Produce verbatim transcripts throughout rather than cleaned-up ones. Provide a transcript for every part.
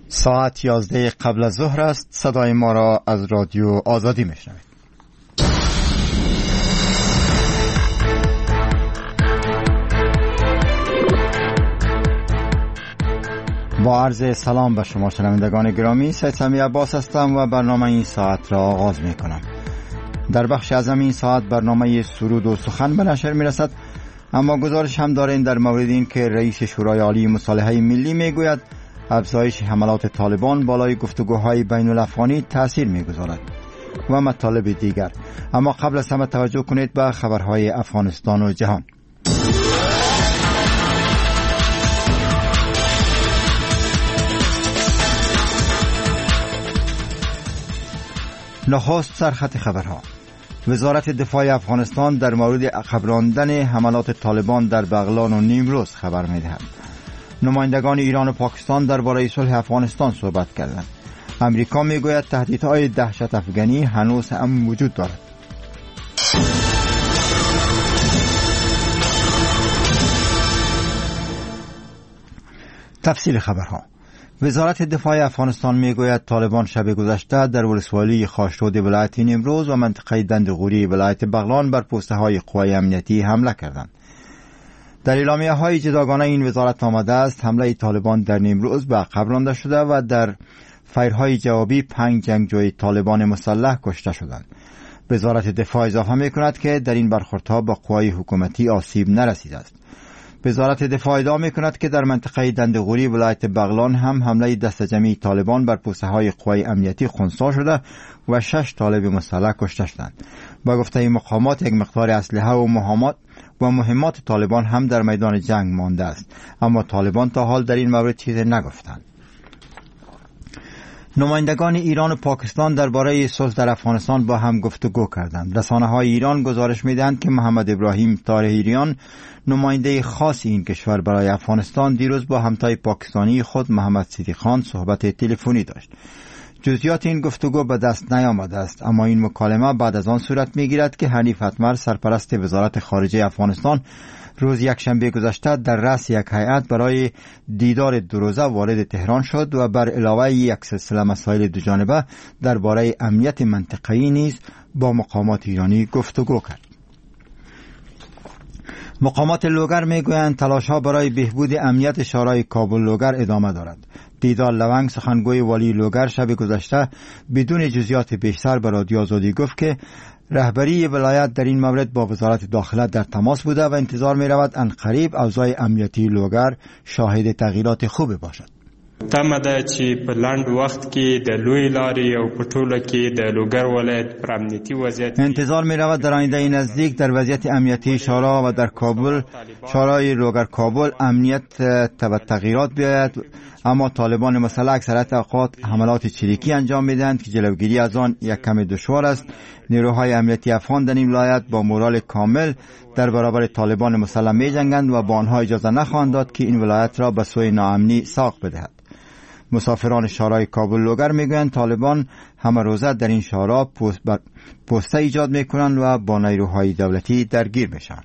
ساعت یازده قبل از ظهر است. صدای ما را از رادیو آزادی میشنوید. با عرض سلام به شما شنوندگان گرامی، سید سمی عباس هستم و برنامه این ساعت را آغاز می کنم. در بخش اعظم این ساعت برنامه سرود و سخن به نشر می رسد، اما گزارش هم داریم در مورد این که رئیس شورای عالی مصالحه ملی می گوید افزایش حملات طالبان بالای گفتگوهای بین الافغانی تأثیر می گذارد و مطالب دیگر. اما قبل از همه توجه کنید به خبرهای افغانستان و جهان. نخست سرخط خبرها. وزارت دفاع افغانستان در مورد عقب راندن حملات طالبان در بغلان و نیمروز خبر می‌دهد. نمایندگان ایران و پاکستان درباره صلح افغانستان صحبت کردند. امریکا میگوید تهدیدهای دهشت افغانی هنوز هم وجود دارد. تفصیل خبرها. وزارت دفاع افغانستان میگوید طالبان شب گذشته در ولسوالی خاشرود ولایت نیمروز و منطقه دندغوری ولایت بغلان بر پوسته های قوای امنیتی حمله کردند. در اعلامیه های جداگانه این وزارت آمده است حمله طالبان در نیمروز به عقب رانده شده و در فایرهای جوابی پنج جنگجوی طالبان مسلح کشته شدند. وزارت دفاع اضافه میکند که در این برخوردها به قوای حکومتی آسیب نرسیده است. وزارت دفاع ادعا میکند که در منطقه دندغوری ولایت بغلان هم حمله دست جمعی طالبان بر پوسته های قوای امنیتی خنثی شده و شش طالب مسلح کشته شدند. با گفته مقامات یک مقدار اسلحه و مهمات و مهمات طالبان هم در میدان جنگ مانده است، اما طالبان تا حال در این مورد چیزی نگفتند. نمایندگان ایران و پاکستان درباره صلح در افغانستان با هم گفتگو کردند. رسانه‌های ایران گزارش می‌دهند که محمد ابراهیم طاهریان، نماینده خاص این کشور برای افغانستان، دیروز با همتای پاکستانی خود محمد صدیق خان صحبت تلفنی داشت. جزئیات این گفتگو به دست نیامده است، اما این مکالمه بعد از آن صورت می‌گیرد که حنیف اتمر، سرپرست وزارت خارجه افغانستان، روز یکشنبه گذشته در رأس یک هیئت برای دیدار دو روزه وارد تهران شد و بر علاوه یک سلسله مسائل دوجانبه درباره امنیت منطقه‌ای نیز با مقامات ایرانی گفتگو کرد. مقامات لوگر میگویند تلاش‌ها برای بهبود امنیت شورای کابل لوگر ادامه دارد. دیدار لونگ، سخنگوی والی لوگر، شب گذشته بدون جزئیات بیشتر به رادیو آزادی گفت که رهبری ولایت در این مورد با وزارت داخله در تماس بوده و انتظار می رود عنقریب اوضاع امنیتی لوگر شاهد تغییرات خوب باشد. تمه ده چې په لاند وخت کې د لوی لارې او په ټوله کې د لوګر ولایت پر امنیتي وضعیت انتظار می رود در آینده نزدیک در وضعیت امنیتی شورا و در کابل شورای لوگر کابل امنیت تغییرات بیاید، اما طالبان مسلح اکثریت اوقات حملات چریکی انجام میدهند که جلوگیری از آن یک کم دشوار است. نیروهای امنیتی افغان در این ولایت با مورال کامل در برابر طالبان مسلح می جنگند و با آنها اجازه نخواهند داد که این ولایت را به سوی ناامنی ساق بدهد. مسافران شورای کابل لوگر میگویند طالبان همه روزه در این شورا پوسته ایجاد میکنند و با نیروهای دولتی درگیر میشن.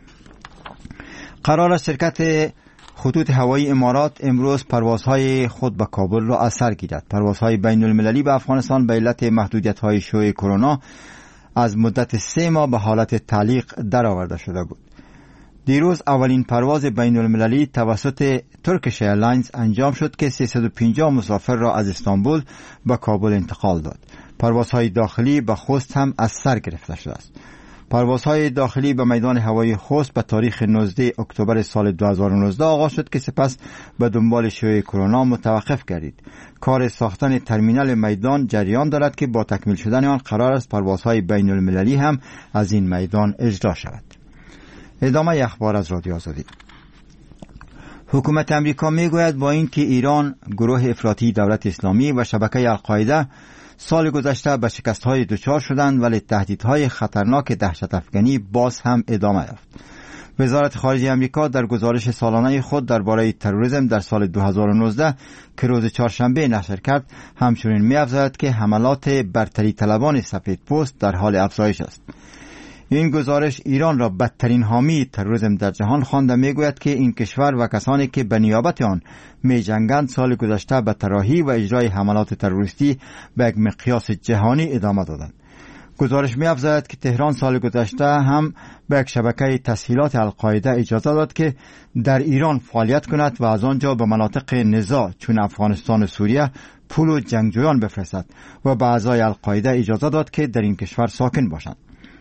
قرار است شرکت خطوط هوایی امارات امروز پروازهای خود به کابل را از سر گیرد. پروازهای بین المللی به افغانستان به علت محدودیت‌های شیوع کرونا از مدت سه ماه به حالت تعلیق درآورده شده بود. دیروز اولین پرواز بین المللی توسط ترکیش ایرلاینز انجام شد که سیصد و پنجاه مسافر را از استانبول به کابل انتقال داد. پروازهای داخلی به خوست هم از سر گرفته شده است. پروازهای داخلی به میدان هوایی خوست به تاریخ نوزدهم اکتبر سال دو هزار و نوزده آغاز شد که سپس به دنبال شیوع کرونا متوقف گردید. کار ساختن ترمینال میدان جریان دارد که با تکمیل شدن آن قرار است پروازهای بین المللی هم از این میدان اجرا شود. ادامه اخبار از رادیو آزادی. حکومت امریکا میگوید با اینکه ایران، گروه افراطی دولت اسلامی و شبکه القاعده سال گذشته به شکست‌های دچار شدند، ولی تهدیدهای خطرناک دهشت افغانی باز هم ادامه یافت. وزارت خارجه امریکا در گزارش سالانه خود درباره تروریسم در سال دو هزار و نوزده که روز چهارشنبه نشر کرد همچنین می‌افزاید که حملات برتری طلبان سفید پوست در حال افزایش است. این گزارش ایران را بدترین حامی تروریسم در جهان خوانده میگوید که این کشور و کسانی که به نیابت آن می جنگند سال گذشته به طراحی و اجرای حملات تروریستی به یک مقیاس جهانی ادامه دادند. گزارش می افزاید که تهران سال گذشته هم به یک شبکه تسهیلات القاعده اجازه داد که در ایران فعالیت کند و از آنجا به مناطق نزاع چون افغانستان و سوریه پول و جنگجویان بفرستد و به اعضای القاعده اجازه داد که در این کشور ساکن باشند.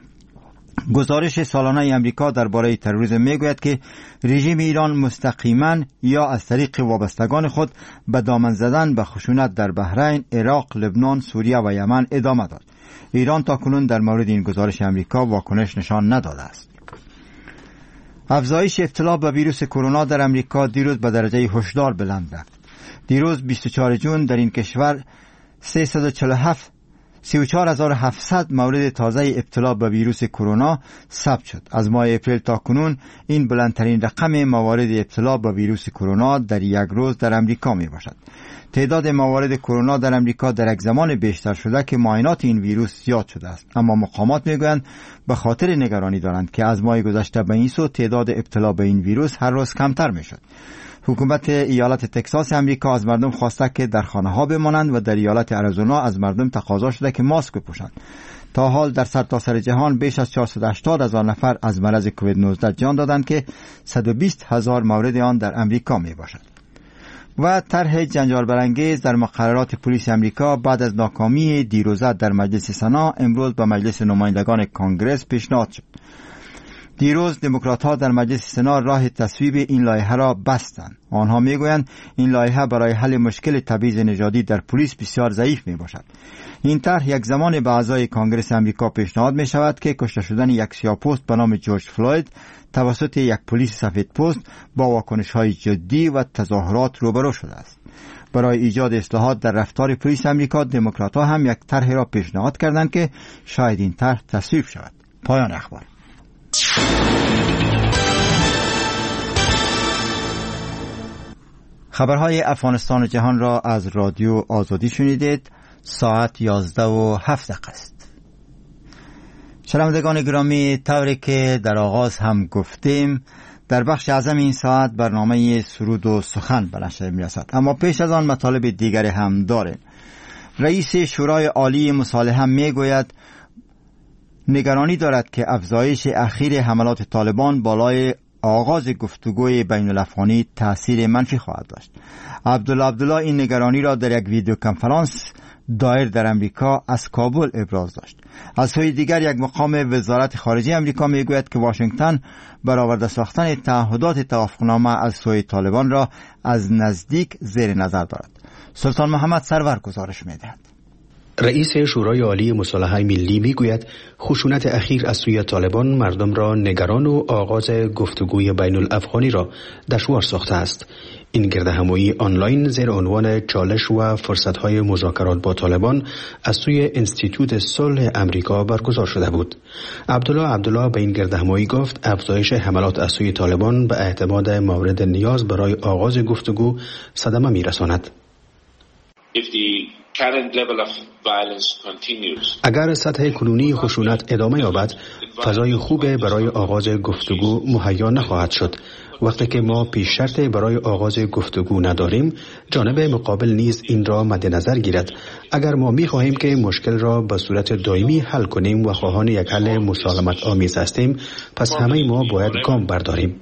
گزارش سالانه امریکا درباره تروریسم میگوید که رژیم ایران مستقیما یا از طریق وابستگان خود به دامن زدن به خشونت در بحرین، عراق، لبنان، سوریه و یمن ادامه داد. ایران تاکنون در مورد این گزارش امریکا واکنش نشان نداده است. افزایش ابتلا به ویروس کرونا در امریکا دیروز به درجه هشدار بلند رفت. دیروز بیست و چهارم ژوئن در این کشور سیصد و چهل و هفت سی و چهار هزار و هفتصد مورد تازه ابتلا به ویروس کرونا ثبت شد. از ماه اپریل تا کنون این بلندترین رقم موارد ابتلا به ویروس کرونا در یک روز در امریکا می باشد. تعداد موارد کرونا در امریکا در یک زمان بیشتر شده که معاینات این ویروس زیاد شده است، اما مقامات میگویند به خاطر نگرانی دارند که از ماه گذشته به این سو تعداد ابتلا به این ویروس هر روز کمتر میشد. حکومت ایالت تگزاس امریکا از مردم خواسته که در خانه ها بمانند و در ایالت آریزونا از مردم تقاضا شده که ماسک بپوشند. تا حال در سرتاسر جهان بیش از چهارصد و هشتاد هزار نفر از مرض کووید نوزده جان دادند که صد و بیست هزار مورد آن در امریکا می باشد. و طرح جنجال برانگیز در مقررات پلیس امریکا بعد از ناکامی دیروزه در مجلس سنا امروز به مجلس نمایندگان کنگره پیشنهاد شد. دیروز دموکرات‌ها در مجلس سنا راه تصویب این لایحه را بستند. آنها میگویند این لایحه برای حل مشکل تبعیض نژادی در پلیس بسیار ضعیف می باشد. این طرح یک زمان به اعضای کنگره امریکا پیشنهاد می شود که کشته شدن یک سیاه‌پوست به نام جورج فلوید توسط یک پلیس سفیدپوست با واکنش‌های جدی و تظاهرات روبرو شده است. برای ایجاد اصلاحات در رفتار پلیس امریکا دموکرات‌ها هم یک طرح را پیشنهاد کردند که شاید این طرح تصویب شود. پایان اخبار. خبرهای افغانستان و جهان را از رادیو آزادی شنیدید. ساعت یازده و هفت دقیقه است. شنوندگان گرامی، طوری که در آغاز هم گفتیم در بخش اعظم این ساعت برنامه سرود و سخن به نشر می‌رسد، اما پیش از آن مطالب دیگری هم داریم. رئیس شورای عالی مصالحه میگوید نگرانی دارد که افزایش اخیر حملات طالبان بالای آغاز گفتگوی بین الافغانی تأثیر منفی خواهد داشت. عبدالله عبدالله این نگرانی را در یک ویدیو کنفرانس دایر در امریکا از کابل ابراز داشت. از سوی دیگر یک مقام وزارت خارجه امریکا میگوید که واشنگتن برآورده ساختن تعهدات توافقنامه از سوی طالبان را از نزدیک زیر نظر دارد. سلطان محمد سرور گزارش میدهد. رئیس شورای عالی مصالحه ملی میگوید خشونت اخیر از سوی طالبان مردم را نگران و آغاز گفتگوی بین الافغانی را دشوار ساخته است. این گردهمایی آنلاین زیر عنوان چالش و فرصت‌های مذاکرات با طالبان از سوی انستیتوت صلح امریکا برگزار شده بود. عبدالله عبدالله به این گردهمایی گفت افزایش حملات از سوی طالبان به اعتماد مورد نیاز برای آغاز گفتگو صدمه می‌رساند. اگر سطح کنونی خشونت ادامه یابد، فضای خوب برای آغاز گفتگو مهیا نخواهد شد. وقتی که ما پیش شرط برای آغاز گفتگو نداریم، جانب مقابل نیز این را مد نظر گیرد. اگر ما می خواهیم که مشکل را به صورت دائمی حل کنیم و خواهان یک حل مسالمت آمیز هستیم، پس همه ما باید گام برداریم.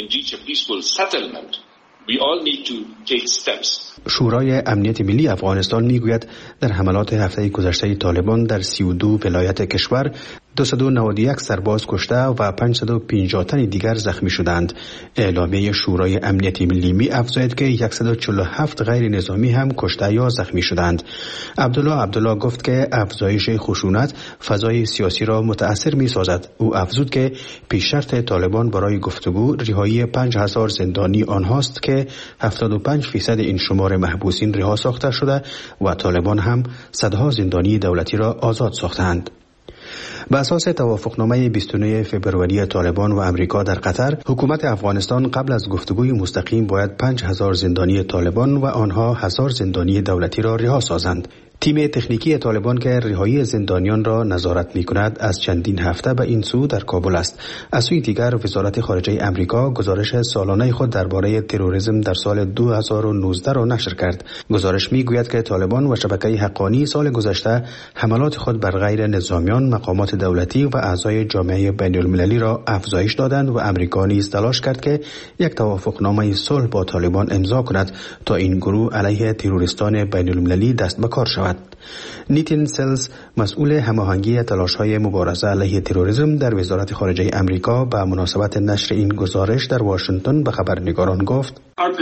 شورای امنیت ملی افغانستان میگوید در حملات هفته گذشته طالبان در سی و دو ولایت کشور دویست و نود و یک سرباز کشته و پانصد و پنجاه تن دیگر زخمی شدند. اعلامیه شورای امنیت ملی می افزاید که صد و چهل و هفت غیر نظامی هم کشته یا زخمی شدند. عبدالله عبدالله گفت که افزایش خشونت فضای سیاسی را متاثر می سازد. او افزود که پیش شرط طالبان برای گفتگو رهایی پنج هزار زندانی آنهاست که هفتاد و پنج فیصد این شمار محبوسین رها ساخته شده و طالبان هم صدها زندانی دولتی را آزاد ساختند. به اساس توافقنامه بیست و نه فوریه طالبان و امریکا در قطر، حکومت افغانستان قبل از گفتگوی مستقیم باید پنج هزار زندانی طالبان و آنها هزار زندانی دولتی را رها سازند. تیم تکنیکی طالبان که رهایی زندانیان را نظارت می‌کند از چندین هفته به این سو در کابل است. از سوی دیگر وزارت خارجه آمریکا گزارش سالانه خود درباره تروریسم در سال دو هزار و نوزده را نشر کرد. گزارش می‌گوید که طالبان و شبکه حقانی سال گذشته حملات خود بر غیر نظامیان، مقامات دولتی و اعضای جامعه بین‌المللی را افزایش دادند و آمریکا نیز تلاش کرد که یک توافقنامه صلح با طالبان امضا کند تا این گروه علیه تروریستان بین‌المللی دست به کار شود. نیتین سلز، مسئول هماهنگی تلاش‌های مبارزه علیه تروریسم در وزارت خارجه آمریکا، به مناسبت نشر این گزارش در واشنگتن به خبرنگاران گفت: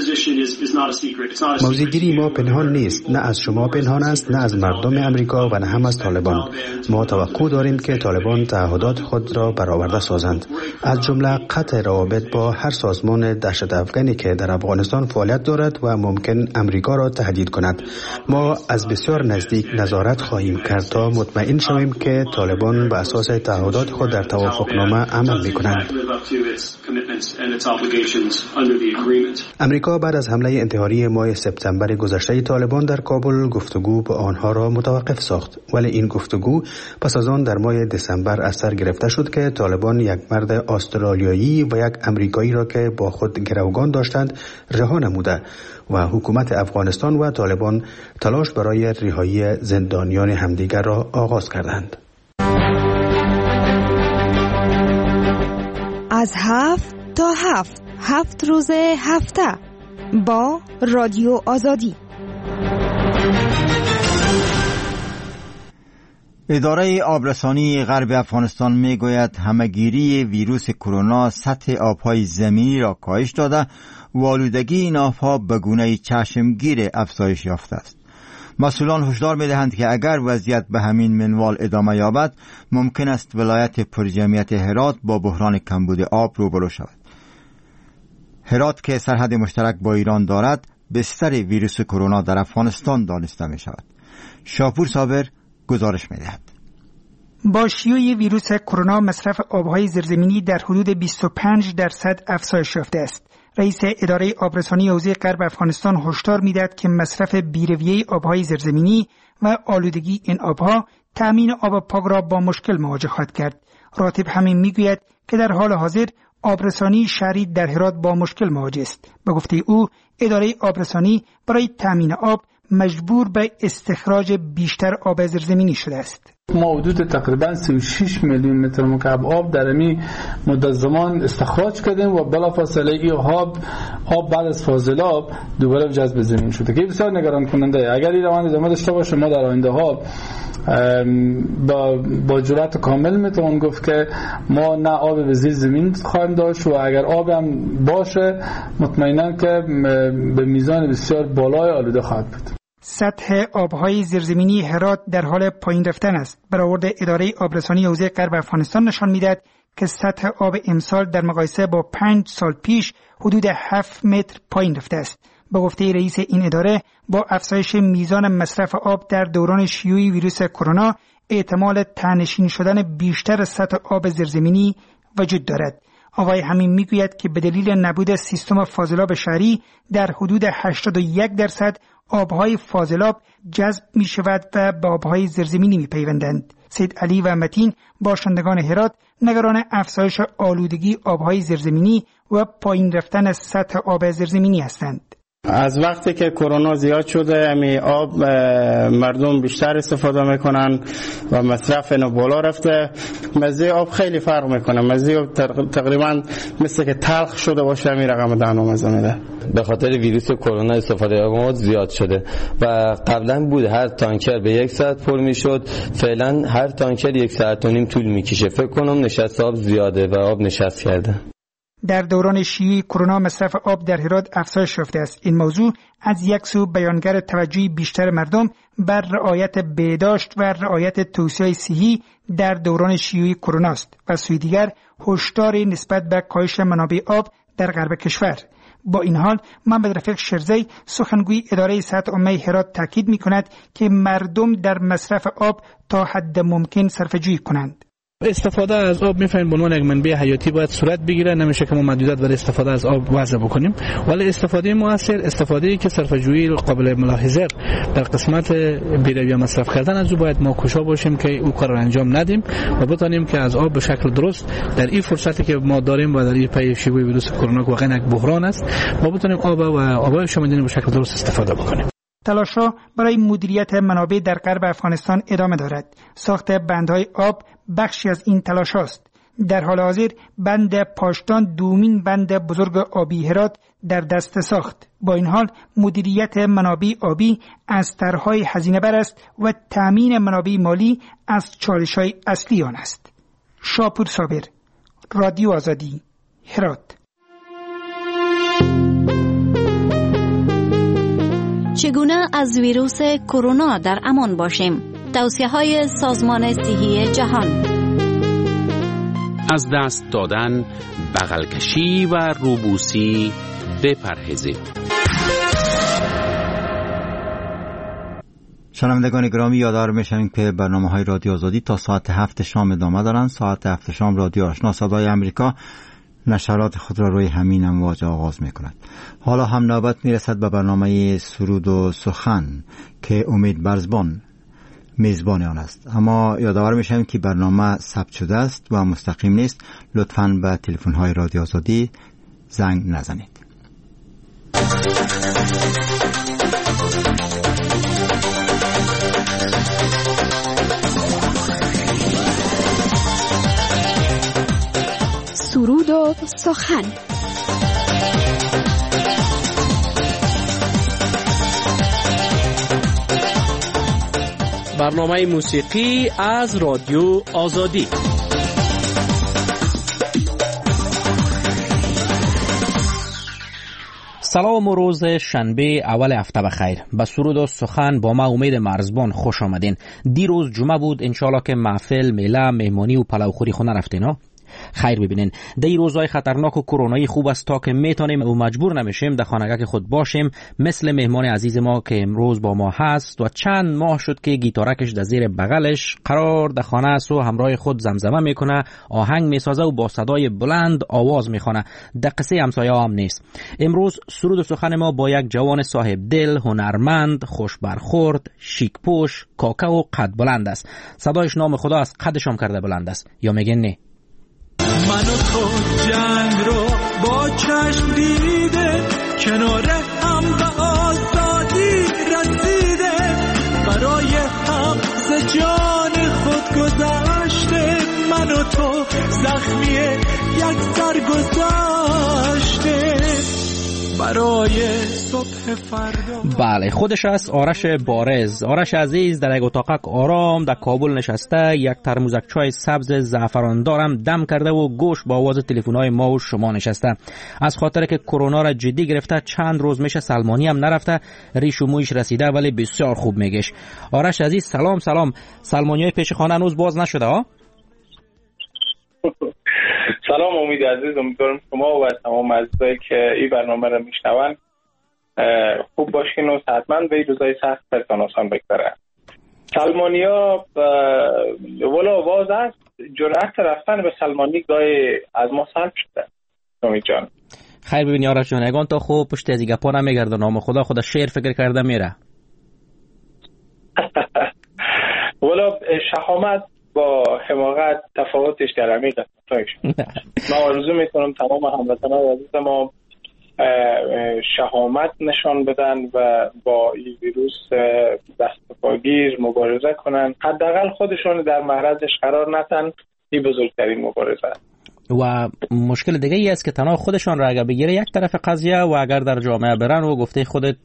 موضع‌گیری ما پنهان نیست، نه از شما پنهان است، نه از مردم آمریکا و نه هم از طالبان. ما توقع داریم که طالبان تعهدات خود را برآورده سازند، از جمله قطع روابط با هر سازمان دهشت افغانی که در افغانستان فعالیت دارد و ممکن آمریکا را تهدید کند. ما از بسیار نزدیک نظارت خواهیم کرد تا مطمئن شویم که طالبان به اساس تعهدات خود در توافقنامه عمل می‌کنند. امریکا بعد از حمله انتحاری ماه سپتامبر گذشته طالبان در کابل گفتگو با آنها را متوقف ساخت، ولی این گفتگو پس از آن در ماه دسامبر از سر گرفته شد که طالبان یک مرد استرالیایی و یک امریکایی را که با خود گروگان داشتند رها نموده و حکومت افغانستان و طالبان تلاش برای رهایی زندانیان همدیگر را آغاز کردند. از هفت تا هفت هفت روز هفته با رادیو آزادی. اداره آبرسانی غرب افغانستان میگوید همه‌گیری ویروس کرونا سطح آبهای زمینی را کاهش داده و آلودگی این آبها به گونه چشمگیر افزایش یافته است. مسئولان هشدار می‌دهند که اگر وضعیت به همین منوال ادامه یابد ممکن است ولایت پرجمعیت هرات با بحران کمبود آب روبرو شود. هرات که سرحد مشترک با ایران دارد بستر ویروس کرونا در افغانستان دانسته می شود. شاپور صابر گزارش می دهد. با شیوع ویروس کرونا مصرف آبهای زیرزمینی در حدود بیست و پنج درصد افزایش یافته است. رئیس اداره آبرسانی حوزه غرب افغانستان هشدار می‌دهد که مصرف بی‌رویه آبهای زیرزمینی و آلودگی این آبها تأمین آب پاک را با مشکل مواجه خواهد کرد. راتب همین میگوید که در حال حاضر آبرسانی شهری در هرات با مشکل مواجه است. به گفته او اداره آبرسانی برای تأمین آب مجبور به استخراج بیشتر آب زیرزمینی شده است. ما حدود تقریبا سی و شش میلیون متر مکعب آب در این مدت زمان استخراج کردیم و بلافاصله این آب آب بعد از فاضلاب دوباره جذب زمین شده که بسیار نگران کننده. اگر این روند ادامه داشته باشه ما در آینده ها با با جرأت کامل میتوان گفت که ما نه آب به زیر زمین خواهیم داشت و اگر آب هم باشه مطمئنا که به میزان بسیار بالای آلوده خواهد بود. سطح آبهای زیرزمینی هرات در حال پایین رفتن است. برآورد اداره آبرسانی حوزه غرب افغانستان نشان می‌دهد که سطح آب امسال در مقایسه با پنج سال پیش حدود هفت متر پایین رفته است. به گفته رئیس این اداره با افزایش میزان مصرف آب در دوران شیوع ویروس کرونا احتمال تنشین شدن بیشتر سطح آب زیرزمینی وجود دارد. آقای همین میگوید که به دلیل نبود سیستم فاضلاب شهری در حدود هشتاد و یک درصد آبهای فاضلاب جذب می شود و به آبهای زیرزمینی می پیوندند. سید علی و متین باشندگان هرات نگران افزایش آلودگی آبهای زیرزمینی و پایین رفتن سطح آب زیرزمینی هستند. از وقتی که کرونا زیاد شده امی آب مردم بیشتر استفاده میکنن و مصرف اینو بالا رفته. مزه آب خیلی فرق میکنه. مزه آب تقریبا مثل که تلخ شده باشه امی رقم دهنو مزه میده. به خاطر ویروس کرونا استفاده آب زیاد شده و قبلا بود هر تانکر به یک ساعت پر میشد، فعلا هر تانکر یک ساعت و نیم طول میکشه. فکر کنم نشست آب زیاده و آب نشست کرده. در دوران شیوع کرونا مصرف آب در هرات افزایش یافته است. این موضوع از یک سو بیانگر توجه بیشتر مردم بر رعایت بهداشت و رعایت توصیه‌های صحی در دوران شیوع کرونا است و سوی دیگر هشدار نسبت به کاهش منابع آب در غرب کشور. با این حال محمد رفیق شرزی سخنگوی اداره صحت عامه هرات تاکید می‌کند که مردم در مصرف آب تا حد ممکن صرفه‌جویی کنند. استفاده از آب میفهمیم به عنوان یک منبع حیاتی باید صورت بگیره، نمیشه که ما محدودیت برای استفاده از آب وضع بکنیم، ولی استفاده موثر، استفاده‌ای که صرفه‌جویی قابل ملاحظه در قسمت بی‌رویه یا مصرف کردن از او باید ما کوشا باشیم که او کار را انجام ندیم و بتونیم که از آب به شکل درست در این فرصتی که ما داریم و در این پی شیوع ویروس کرونا که واقعا یک بحران است، ما بتونیم آب و آبای شامدنی به شکل درست استفاده بکنیم. تلاش‌ها برای مدیریت منابع در غرب افغانستان ادامه دارد. ساخت بندهای آب بخشی از این تلاش است. در حال حاضر بند پاشدان دومین بند بزرگ آبی هرات در دست ساخت. با این حال مدیریت منابع آبی از طرح‌های هزینه بر است و تامین منابع مالی از چالش‌های اصلی آن است. شاپور صابر، رادیو آزادی، هرات. چگونه از ویروس کرونا در امان باشیم؟ توصیه‌های سازمان صحی جهان. از دست دادن، بغل کشی و روبوسی بپرهیزید. شنوندگان گرامی، یادآور می‌شویم که برنامه‌های رادیو آزادی تا ساعت هفت شام ادامه دارند. ساعت هفت شام رادیو آشنا صدای امریکا نشرات خود را روی همین امواج آغاز می‌کند. حالا هم نوبت می‌رسد به برنامه سرود و سخن که امید برزبان میزبان آن است. اما یادآور می‌شویم که برنامه ثبت شده است و مستقیم نیست. لطفاً به تلفن‌های رادیو آزادی زنگ نزنید. سرود و سخن. برنامه موسیقی از رادیو آزادی. سلام و روز شنبه اول هفته بخیر. به سرود و سخن با ما امید مرزبان خوش آمدین. دیروز جمعه بود، انشالله که محفل، میله، مهمانی و پلوخوری خونه رفتین ها؟ خیر ببینین، در این روزهای خطرناک و کرونایی خوب است تا که میتونیم و مجبور نمیشیم در خانگاه خود باشیم، مثل مهمان عزیز ما که امروز با ما هست و چند ماه شد که گیتارکش در زیر بغلش قرار در خانه است و همراه خود زمزمه میکنه، آهنگ میسازه و با صدای بلند آواز میخونه. در قصه همسایه هم نیست. امروز سرود و سخن ما با یک جوان صاحب دل، هنرمند، خوش برخورد، شیک پوش، کاکا و قد بلند است. صدایش نام خدا از قدش هم کرده بلند است. یا میگن نه؟ من و تو جنگ رو با چشم دیده، کنار هم به آزادی رسیده، برای حق ز جان خود گذشته، من و تو زخمی یک سر گذشته برای صبح فردا. بله، خودش است آرش بارز. آرش عزیز در یک اتاق آرام در کابل نشسته، یک ترموزک چای سبز زعفران دارم دم کرده و گوش با آواز تلفن‌های ما و شما نشسته. از خاطر که کرونا را جدی گرفته چند روز میشه سلمانی هم نرفته، ریش و مویش رسیده ولی بسیار خوب میگش. آرش عزیز سلام سلام. سلمانیای پیش خانه هنوز باز نشده ها؟ سلام امید عزیز، امیدوارم شما و تمام عزیزایی که این برنامه رو میشنون خوب باشین و حتما به این روزای سخت برتان آسان بگذره. سلمانیا ولا آواز است، جرأت رفتن به سلمانی گاهی از ما سلب شده. امید جان خیر ببینی آرش جان، اگان تا خوب پشت از گپا نمیگرده، نام خدا خدا شعر فکر کرده میره. ولا شهامت با حماقت تفاوتش در عمیق است. ما آرزو میکنم تمام هموطنان عزیز ما شهامت نشان بدن و با این ویروس دست پاگیر مبارزه کنن، حداقل خودشون در معرضش قرار ندن. این بزرگترین مبارزه است. و مشکل دیگه ای است که تنها خودشان را اگر بگیره یک طرف قضیه و اگر در جامعه برن و گفته خودت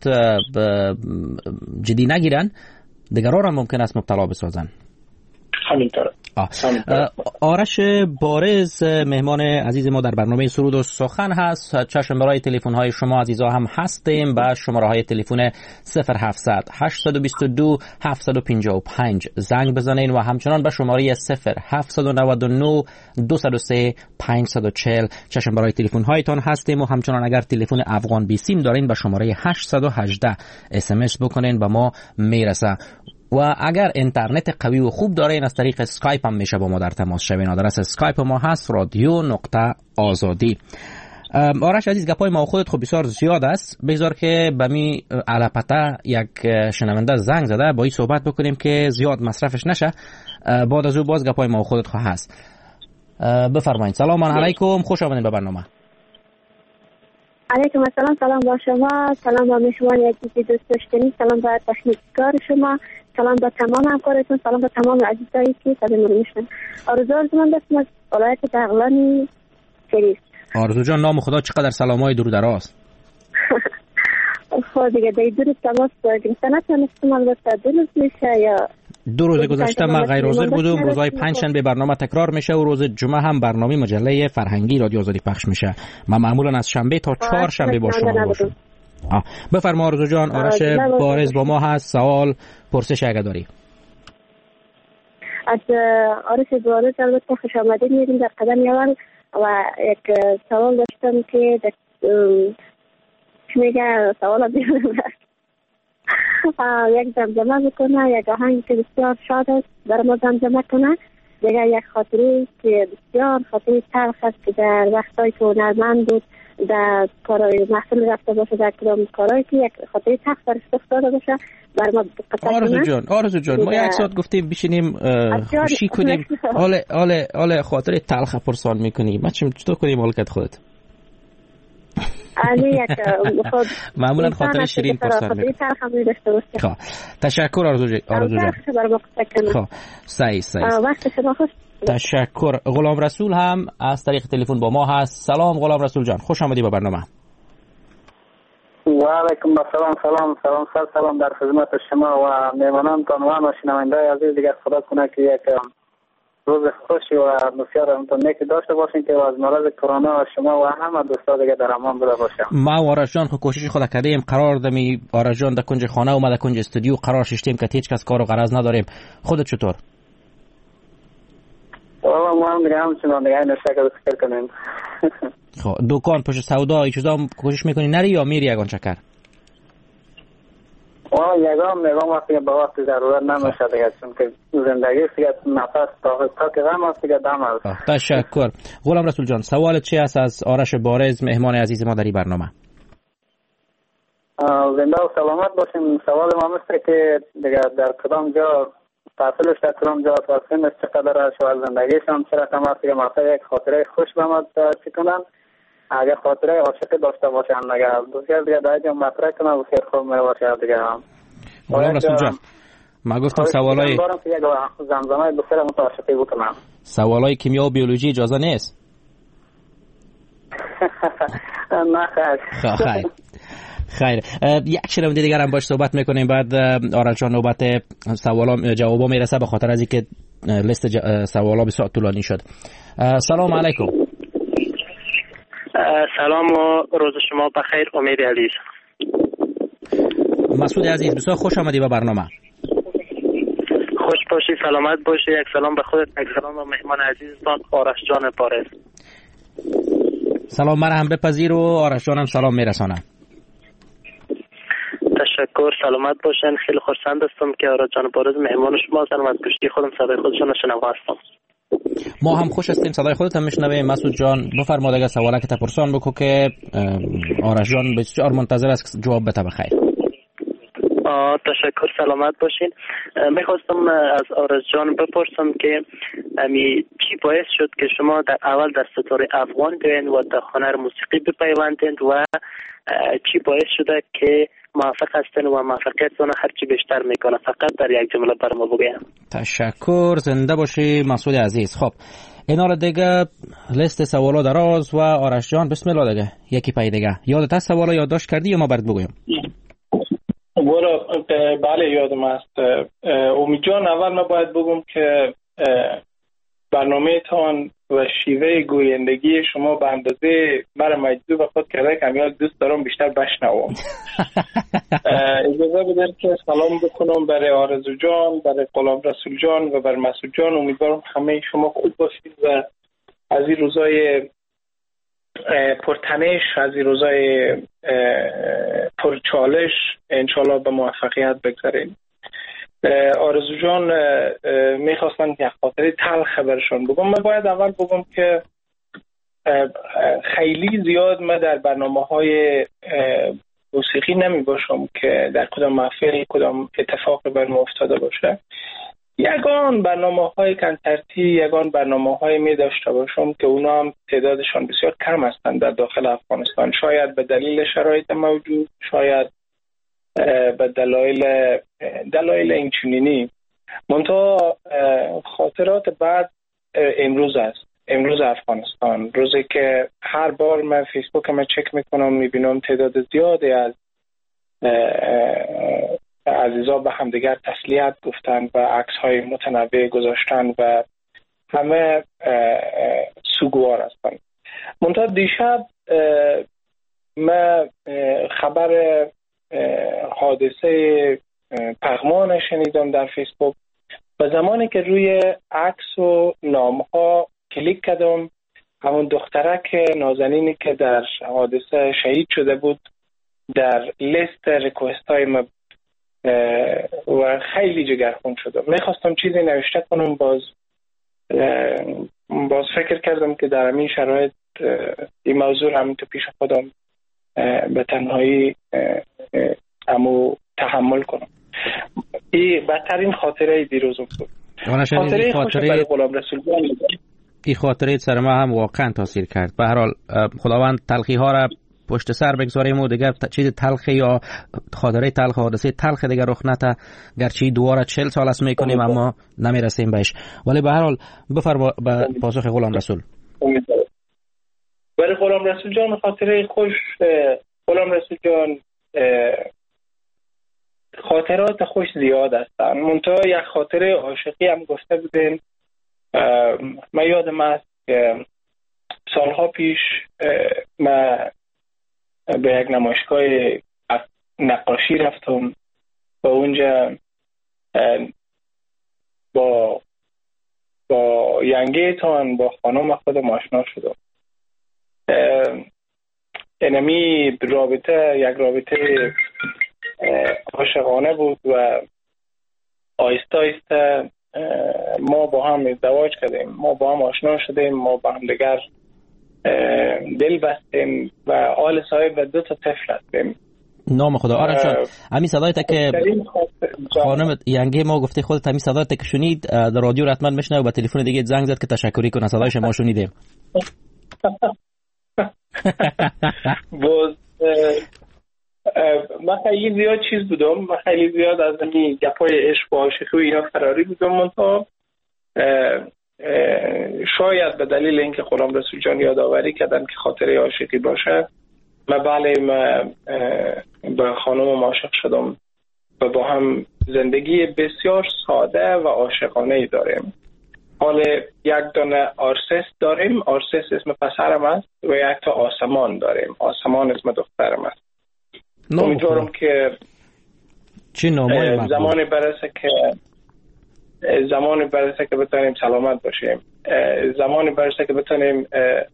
جدی نگیرن، دیگران هم ممکن است مبتلا بسازن. همینطوره. آرش بارز مهمان عزیز ما در برنامه سرود و سخن هست. چشم برای تلفن های شما عزیزا هم هستیم به شماره های تلفن صفر هفتصد هشتصد و بیست و دو هفتصد و پنجاه و پنج زنگ بزنین و همچنان به شماره صفر هفتصد و نود و نه دویست و سه پانصد و چهل چشم برای تلفن هایتان هستیم و همچنان اگر تلفن افغان بی سیم دارین به شماره هشتصد و هجده اس ام اس بکنین به ما میرسه. و اگر اینترنت قوی و خوب دارین از طریق اسکایپ هم میشه با ما در تماس شوین. آدرس اسکایپ ما هست رادیو نقطه آزادی. آرش عزیز، گپای ما و خودت خب بسیار زیاد است، بذار که بمی علپته یک شنونده زنگ زده با این صحبت بکنیم که زیاد مصرفش نشه، بعد از او باز گپای ما و خودت خواهد هست. بفرمایید. سلام علیکم، خوش آمدید به برنامه. علیکم السلام، سلام با شما، سلام با مهمان عزیزی دوست داشتنی، سلام با تکنیک‌کار شما، سلام با تمام همکارتون، سلام با تمام عزیزایی که صدای ما رو میشنون. آرزو آرزومند هستم از ولایت بغلان شریف. آرزو جان، نام خدا چقدر سلامای درو دراز. خب دیگه دی دو روز تماس گرفتن نتونستم، البته دو روز میشه یا دو روز گذشته من غیر حاضر بودم. روزهای پنجشنبه برنامه تکرار میشه و روز جمعه هم برنامه مجله فرهنگی رادیو آزادی پخش میشه. من معمولا از شنبه تا چهار شنبه با شما باشم. بفرما آرزو جان. آرش بارز با ما هست، سوال پرسش اگه داری. از آرش بارز البته خوش آمدید میگیم در قدم اول و یک سوال داشتم که چی میگه سوال بیارم یک زمزمه بکنه، یک آهنگ که بسیار شاد است برای ما زمزمه کنه، دیگه یک خاطری که بسیار خاطری تلخ است که در وقتایی که هنرمند بود در کارهای محصول رفته باشه در کدام کارهایی که یک خاطری تلخ برش افتاده باشه برای ما قطعه. آرزو جان آرزو جان ما یک ساعت گفتیم بشینیم خوشی کنیم، حال حال حال خاطر تلخ پرسان میکنیم، ما چطور کنیم حالت خودت؟ علی یک خود معمولا خاطر شیرین پرسان میکنیم. خب تشکر آرزو جان. آرزو جان خب سعی سعی وقت شما خوش. تشکر. غلام رسول هم از طریق تلفن با ما هست. سلام غلام رسول جان، خوش آمدی به برنامه. و علیکم السلام. سلام سلام سلام سلام در خدمت شما و میهمانانتان و شنوندگان عزیز. دیگر خدا کنه که یک روز خوشی و بسیار نیکی داشته باشین که از مرض کرونا شما و همه دوستا دیگه در امان بوده باشه. ما و آرش جان خود کوشش خود کردیم، قرار دمی آرش جان در کنج خانه اومده، کنج استودیو قرار ششتیم که هیچ کس کارو غرض نداریم. خودت چطور؟ والله ما هم دیگه همچنان دیگه این شکل فکر کنیم. خب دکان پشت سودا ای چیزا کوشش میکنی نری یا میری یگان چکر؟ آه یگان یگان وقتی که با وقتی ضرورت نمیشه دیگه، چون که زندگی دیگه نفس تا تا که غم است دیگه دم است. تشکر. غلام رسول جان سوالت چی است از آرش بارز مهمان عزیز ما در این برنامه؟ زنده و سلامت باشین. سوال ما مثل که دیگه در کدام جا تحصیلش در کدام جا و سنش چقدر است و زندگیشان چه رقم است که مثلا یک خاطره خوش به ما چی کنن، اگر خاطره عاشقی داشته باشن اگر بسیار دیگه در اینجا مطرح کنن بسیار خوب می باشه دیگه. غلام رسول جان ما گفتم سوالای زمزمه بسیار متعاشقی بکنم. سوالای کیمیا و بیولوژی اجازه نیست؟ نه خیر خیر خیر. یک شنونده دیگر هم باش صحبت میکنیم، بعد آرش جان نوبت سوالا جوابا میرسه به خاطر از اینکه لیست ج... سوالا بسیار طولانی شد. سلام علیکم. سلام و روز شما بخیر. امید عزیز. مسعود عزیز بسیار خوش آمدی به برنامه. خوش باشی، سلامت باشی. یک سلام به خودت، یک سلام به مهمان عزیزتان آرش جان بارز. سلام مرا هم بپذیر و آرش جانم سلام میرسانم. تشکر، سلامت باشین. خیلی خوشحال هستم که آرش جان بارز مهمان شما هستم. از گوشی خودم صدای خودشون شنوا هستم. ما هم خوش هستیم صدای خودت هم میشنویم. مسعود جان بفرما دیگه سوالی که تپرسان بکو که آرش جان بسیار منتظر است جواب بده. بخیر. تشکر، سلامت باشین. میخواستم از آرش جان بپرسم که امی چی باعث شد که شما در اول در ستاره افغان بیاین و در هنر موسیقی بپیوندین و چی باعث شده که موفق هستین و موفقیتتون هرچی بیشتر میکنه؟ فقط در یک جمله بر ما بگید. تشکر، زنده باشی مسعود عزیز. خب اینا دیگه لیست سوالا دراز و آرش جان بسم الله دیگه یکی پای دیگه. یادت هست سوالا یادداشت کردی یا ما برات بگویم؟ برو. بله یادم است. امید جان اول من باید بگم که برنامه تان و شیوه گویندگی شما به اندازه مرا مجذوب خود کرده که همیاد دوست دارم بیشتر بشنوم. اجازه بدید که سلام بکنم برای آرزو جان، برای غلام رسول جان و برای مسعود جان. امیدوارم همه شما خوب باشید و از این روزای پرتنش، از این روزای پرچالش انشالله به موفقیت بگذاریم. آرزو جان میخواستن که خاطره تلخ برشان بگم. من باید اول بگم که خیلی زیاد من در برنامه های موسیقی نمی باشم که در کدام محفل کدام اتفاق بر ما افتاده باشه. یگان برنامه های کنسرتی، یگان برنامه های می داشته باشم که اونا هم تعدادشان بسیار کم هستند در داخل افغانستان، شاید به دلیل شرایط موجود، شاید به دلایل دلایل اینچنینی. منتها خاطرات بعد امروز است، امروز افغانستان، روزی که هر بار من فیسبوک من چک میکنم میبینم تعداد زیادی از عزیزا به همدیگر تسلیت گفتن و عکس های متنوع گذاشتن و همه سوگوار هستن. منتها دیشب من خبر حادثه پغمان شنیدم در فیسبوک و زمانی که روی عکس و نام ها کلیک کردم، همون دخترک نازنینی که در حادثه شهید شده بود در لیست ریکوست های ما و خیلی جگرخون شدم. میخواستم چیزی نوشته کنم، باز باز فکر کردم که در همین شرایط این موضوع همین تو پیش خودم به تنهایی امو تحمل کنم. این بدترین خاطره دیروزم بود. خاطره خاطره غلام رسول جان، این خاطره سر ما هم واقعا تاثیر کرد. به هر حال خداوند تلخی ها را پشت سر بگذاریم و دیگر چیز تلخی یا خاطره تلخ حادثه تلخ دیگر رخ نده، گرچه دوباره چهل سال است میکنیم اما نمیرسیم بهش. ولی به هر حال بفرما به پاسخ غلام رسول. برای غلام رسول جان خاطره خوش. غلام رسول جان خاطرات خوش زیاد هستن، منتها یک خاطره عاشقی هم گفته بودین. من یادم است که سالها پیش من به یک نمایشگاه نقاشی رفتم و اونجا با با ینگه تان با خانم خودم آشنا شدم. اینمی رابطه یک رابطه عاشقانه بود و آیسته آیسته ما با هم ازدواج کردیم، ما با هم آشنا شدیم، ما با هم دیگر دل بستیم و آل صاحب دو تا طفل هستیم. نام خدا. آرش جان، همین صدایت که خانم ینگه ما گفته خودت، همین صدایت که شنید در رادیو حتما میشنه و با تلفن دیگه زنگ زد که تشکری کنه، صدایش ما شنیدیم. باز من خیلی زیاد چیز بودم، من خیلی زیاد از این گپای عشق و عاشقی و اینا فراری بودم. منتها شاید به دلیل اینکه غلام رسول جان یادآوری کردن که خاطره عاشقی باشه، من بله من با خانم عاشق شدم و با هم زندگی بسیار ساده و عاشقانه داریم. حال یک دانه آرسس داریم، آرسس اسم پسرم است و یک تا آسمان داریم، آسمان اسم دخترم است. امیدوارم که چی نامای زمانی برسه که زمانی برسه که بتونیم سلامت باشیم، زمانی برسه که بتونیم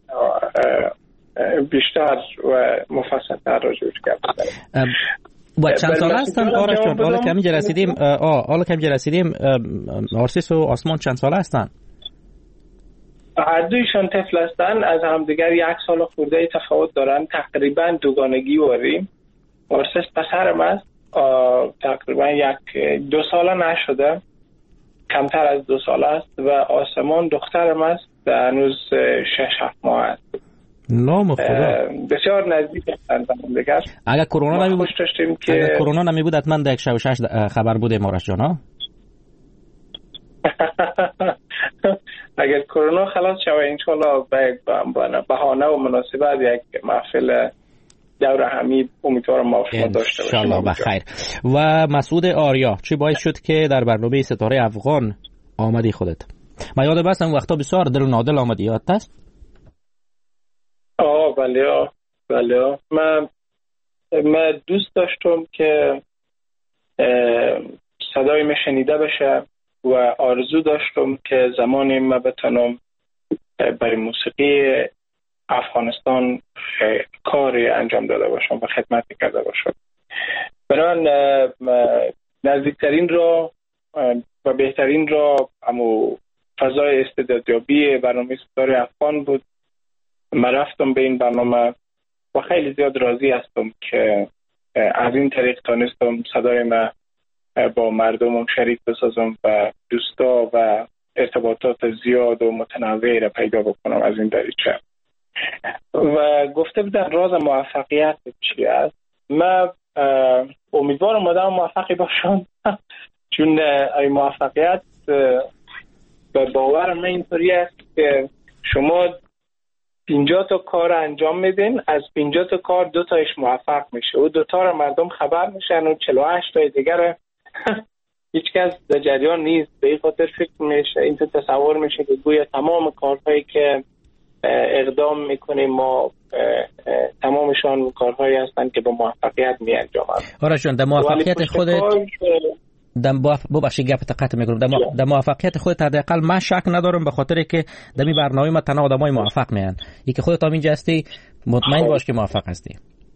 بیشتر و مفصل‌تر راجعش گپ بزنیم. و چند سال هستن آرش جان؟ حالا که همینجا رسیدیم آه حالا که همینجا رسیدیم آرسیس و آسمان چند سال هستن؟ هر دویشان طفل هستن، از همدیگر یک سال خورده تفاوت دارن، تقریبا دوگانگی واریم. آرسیس پسرم است، تقریبا یک دو ساله نشده، کمتر از دو ساله است و آسمان دخترم است، هنوز شش هفت ماه است. نام خدا. بسیار نزدیک هستند هم دیگر. اگر کرونا نمی بود که اگر کرونا نمی بود حتما در یک شب و شش خبر بوده مارش جان ها. اگر کرونا خلاص شود ان شاء الله به بهانه و مناسبت یک محفل دور همی امیدوارم موفق داشته باشیم. ان شاء الله بخیر. و مسعود آریا، چی باعث شد که در برنامه ستاره افغان آمدی خودت؟ من یاد بستم وقتا بسیار دل و نادل آمدی، یادت است؟ آه بله آه بله آه. من من دوست داشتم که صدای من شنیده بشه و آرزو داشتم که زمانی من بتونم برای موسیقی افغانستان کاری انجام داده باشم و خدمتی کرده باشم. بنابراین نزدیکترین را و بهترین را اما فضای استعدادیابی برنامه ستاره افغان بود. من رفتم به این برنامه و خیلی زیاد راضی هستم که از این طریق تانستم صدای من با مردمم شریک بسازم و دوستا و ارتباطات زیاد و متنوعی را پیدا بکنم از این دریچه. و گفته بودن راز موفقیت چی است. من امیدوارم آدم موفقی باشم چون این موفقیت به باورم اینطوری است که شما پنجاه تا کار انجام میدین، از پنجاه تا کار دو تایش موفق میشه و دو تا را مردم خبر میشن و چهل و هشت تا دیگر هیچ کس در جریان نیست. به این خاطر فکر میشه این تصور میشه که گویا تمام کارهایی که اقدام میکنیم ما تمامشان کارهایی هستند که با موفقیت می انجامند. آرش جان، در موفقیت خودت در ببخشید گپ قطع میکنم در, در موفقیت خودت حداقل من شک ندارم، به خاطر که در این برنامه ما تنها آدمای موفق میان. این که خودت همینجا هستی مطمئن باش که موفق هستی.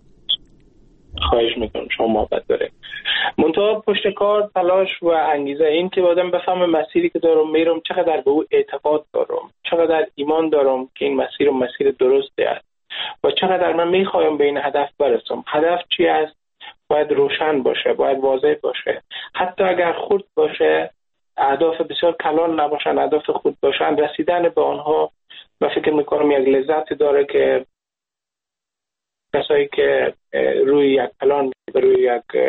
خواهش میکنم، شما محبت داره. منتها پشت کار تلاش و انگیزه، این که آدم بفهم مسیری که دارم میرم چقدر به او اعتقاد دارم، چقدر ایمان دارم که این مسیر و مسیر درسته است و چقدر من میخوایم به این هدف برسم. هدف چی است؟ باید روشن باشه، باید واضح باشه. حتی اگر خرد باشه، اهداف بسیار کلان نباشن، اهداف خود باشن، رسیدن به آنها و فکر میکنم یک لذت داره که کسایی که روی یک پلان و روی یک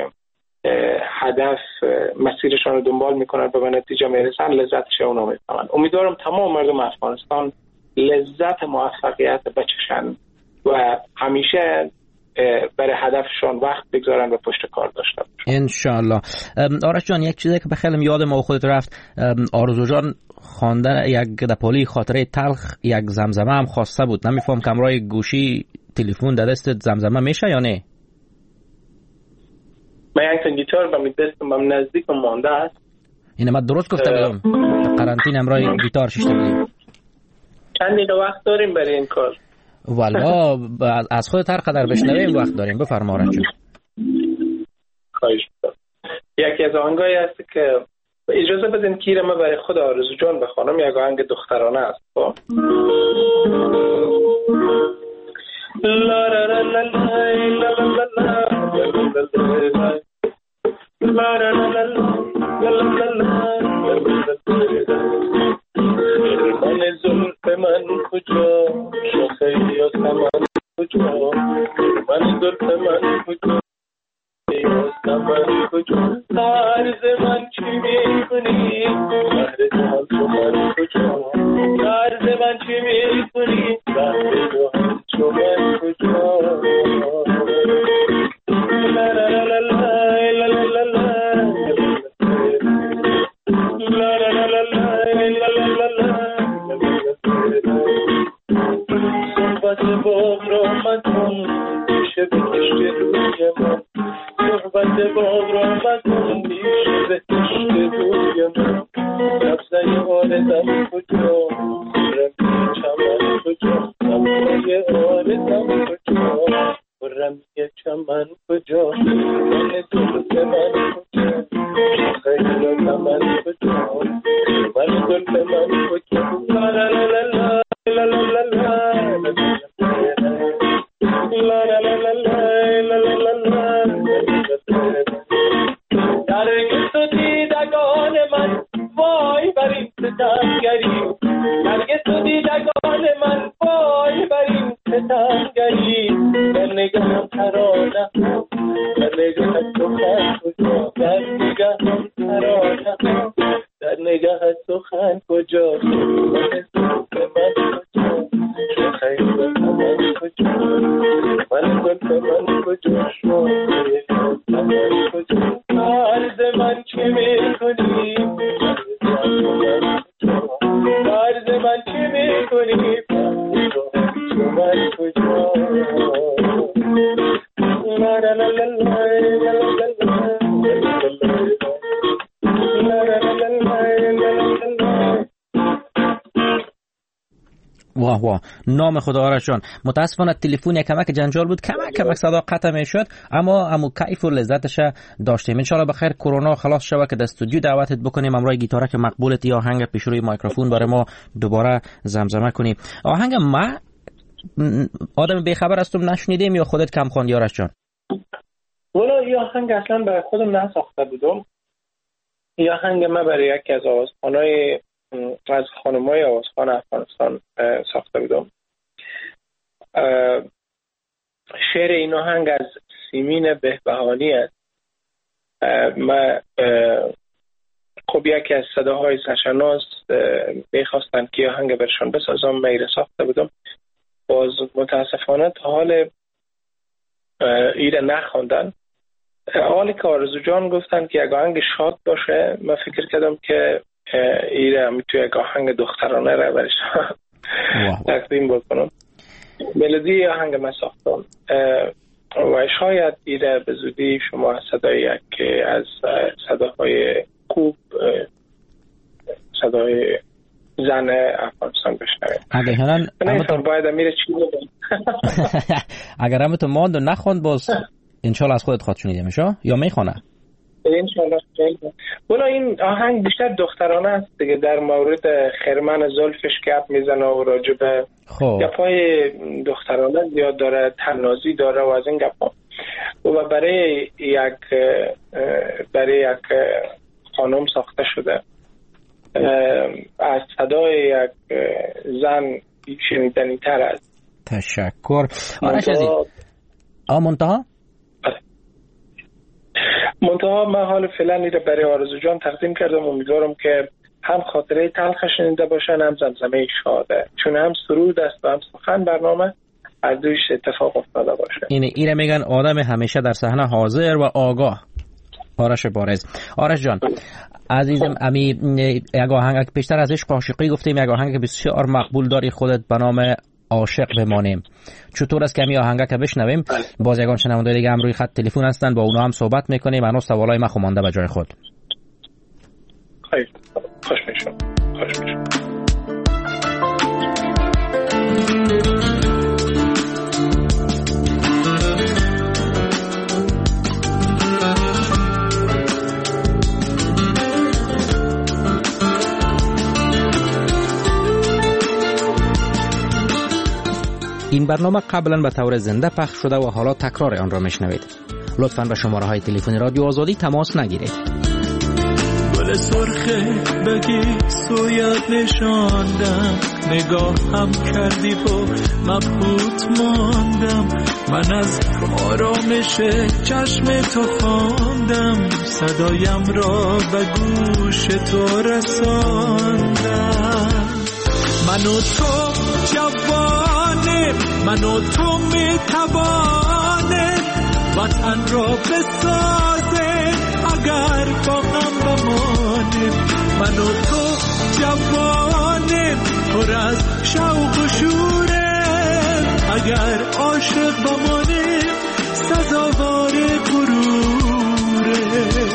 هدف مسیرشان رو دنبال میکنن و به نتیجه میرسن لذتش اونا میفهمن. امیدوارم تمام مردم افغانستان لذت موفقیت بچشن و همیشه برای هدفشان وقت بگذارن و پشت کار داشته باشن ان شاء الله. آرش جان، یک چیزی که به خیلی یاد ما و خودت رفت، آرزو جان خواندن یک دپالی خاطره تلخ یک زمزمه هم خواسته بود. نمیفهم کامرای گوشی تلفن در دستت زمزمه میشه یا نه؟ من یک گیتار با می دستم هم نزدیک مانده است. اینه من درست گفته بودم قرنطینه امرای گیتار شیشته بودیم. چند دقیقه وقت داریم برای این کار؟ والا از خودت هر قدر بشنویم وقت داریم. بفرما آرش جان. خواهش می‌کنم. یکی از آهنگایی است که اجازه بدین که من برای خود آرزو جان بخوانم. یک آهنگ دخترانه است. خب لا لا لا لا لا لا من زلف من کجا شاخه یا سمن کجا من زلف من کجا یا سمن کجا عرض من چی میکنی عرض من تو من کجا عرض من چی میکنی عرض من تو من کجا لا لا لا لا لا لا لا صحبت باغ را مکن میشه به کشت روی من صحبت باغ را مکن میشه به کشت روی من نفسه آرزم کجا رمی چمن کجا نفسه آرزم کجا رمی چمن کجا من زلف من کجا خیلی من کجا من زلف من کجا لا لا لا لا لا لا لا درگست و دیدگان من وای بر این ستمگری درگست و دیدگان من وای بر این ستمگری در نگهم ترانه در نگه سخن کجا در نگه ترانه در نگه سخن کجا من سوف من کجا خیلی من کجا من گلف من کجا شما من کجا عرض من چی میکنی عرض من چی میکنی من کجا لا لا لا لا لا واه واه نام خدا آرش جان. متاسفانه تلفن یک کمک جنجال بود، کمک کمک صدا قطع میشد، اما امو کیف و لذتش داشتیم. ان شاء الله بخیر کرونا خلاص شوه که در استودیو دعوتت بکنیم امروز گیتارک مقبولت یا آهنگ پیش روی میکروفون برای ما دوباره زمزمه کنی. آهنگ ما آدم بیخبر هستم نشنیدیم یا خودت کم خواندی آرش جان؟ والا یا آهنگ اصلا برای خودم نساخته بودم. یا آهنگ ما برای یکی از آوازخوانای از خانمای آوازخوان افغانستان ساخته بودم. شعر این آهنگ از سیمین بهبهانی است. من خب یکی از صداهای سرشناس میخواستن که آهنگ برشان بسازم، میره ساخته بودم. باز متاسفانه تا حال ایره نخوندن. حالی که آرزو جان گفتن که یک آهنگ شاد باشه، من فکر کردم که ایره همی توی یک آهنگ دخترانه را برش تقدیم بکنم. ملودی آهنگ من ساختم و شاید ایره به زودی شما صدای یک از صداهای خوب، صدای زن افغانستان بشنوید. اگر هنان نمیتون باید میره چی بودم اگر همه تو ماند و نخوند باز انشالله از خودت خواد شنیده میشه یا میخونه؟ انشالله. بلا این آهنگ بیشتر دخترانه است دیگه، در مورد خرمن زلفش گپ میزنه و راجب گپای دخترانه زیاد داره، تنازی داره و از این گپا. و برای یک برای یک خانم ساخته شده، از صدای یک زن شنیدنی تر است. تشکر آرش عزیز. آ منتها منتها من حال فعلا این برای آرزو جان تقدیم کردم. امیدوارم که هم خاطره تلخ شنیده باشن هم زمزمه شاده، چون هم سرود است و هم سخن برنامه از دویش اتفاق افتاده باشه. اینه ایره میگن آدم همیشه در صحنه حاضر و آگاه. آرش بارز. آرش جان عزیزم، امی یک آهنگ پیشتر از عشق عاشقی گفتیم، یک آهنگ که بسیار مقبول داری خودت به نام عاشق بمانیم. چطور است که امی آهنگ که بشنویم؟ باز یگان شنونده دیگه هم روی خط تلفن هستن، با اونا هم صحبت میکنیم. منو سوالای ما خوانده به جای خود. خیلی خوش میشم. خوش میشم. این برنامه قبلا به طور زنده پخش شده و حالا تکرار آن را میشنوید. لطفاً به شماره های تلفن رادیو آزادی تماس نگیرید. گل سرخه بگی سویت نشاندم، نگاه هم کردی و مبهوت ماندم. من از آرامش چشم تو خواندم، صدایم را به گوش تو رساندم. من و تو جوانه، من و تو میتوانه وطن را بسازه اگر با هم بمانیم. من و تو جوانه پر از شوق و شوره، اگر عاشق بمانیم سزاوار غروره.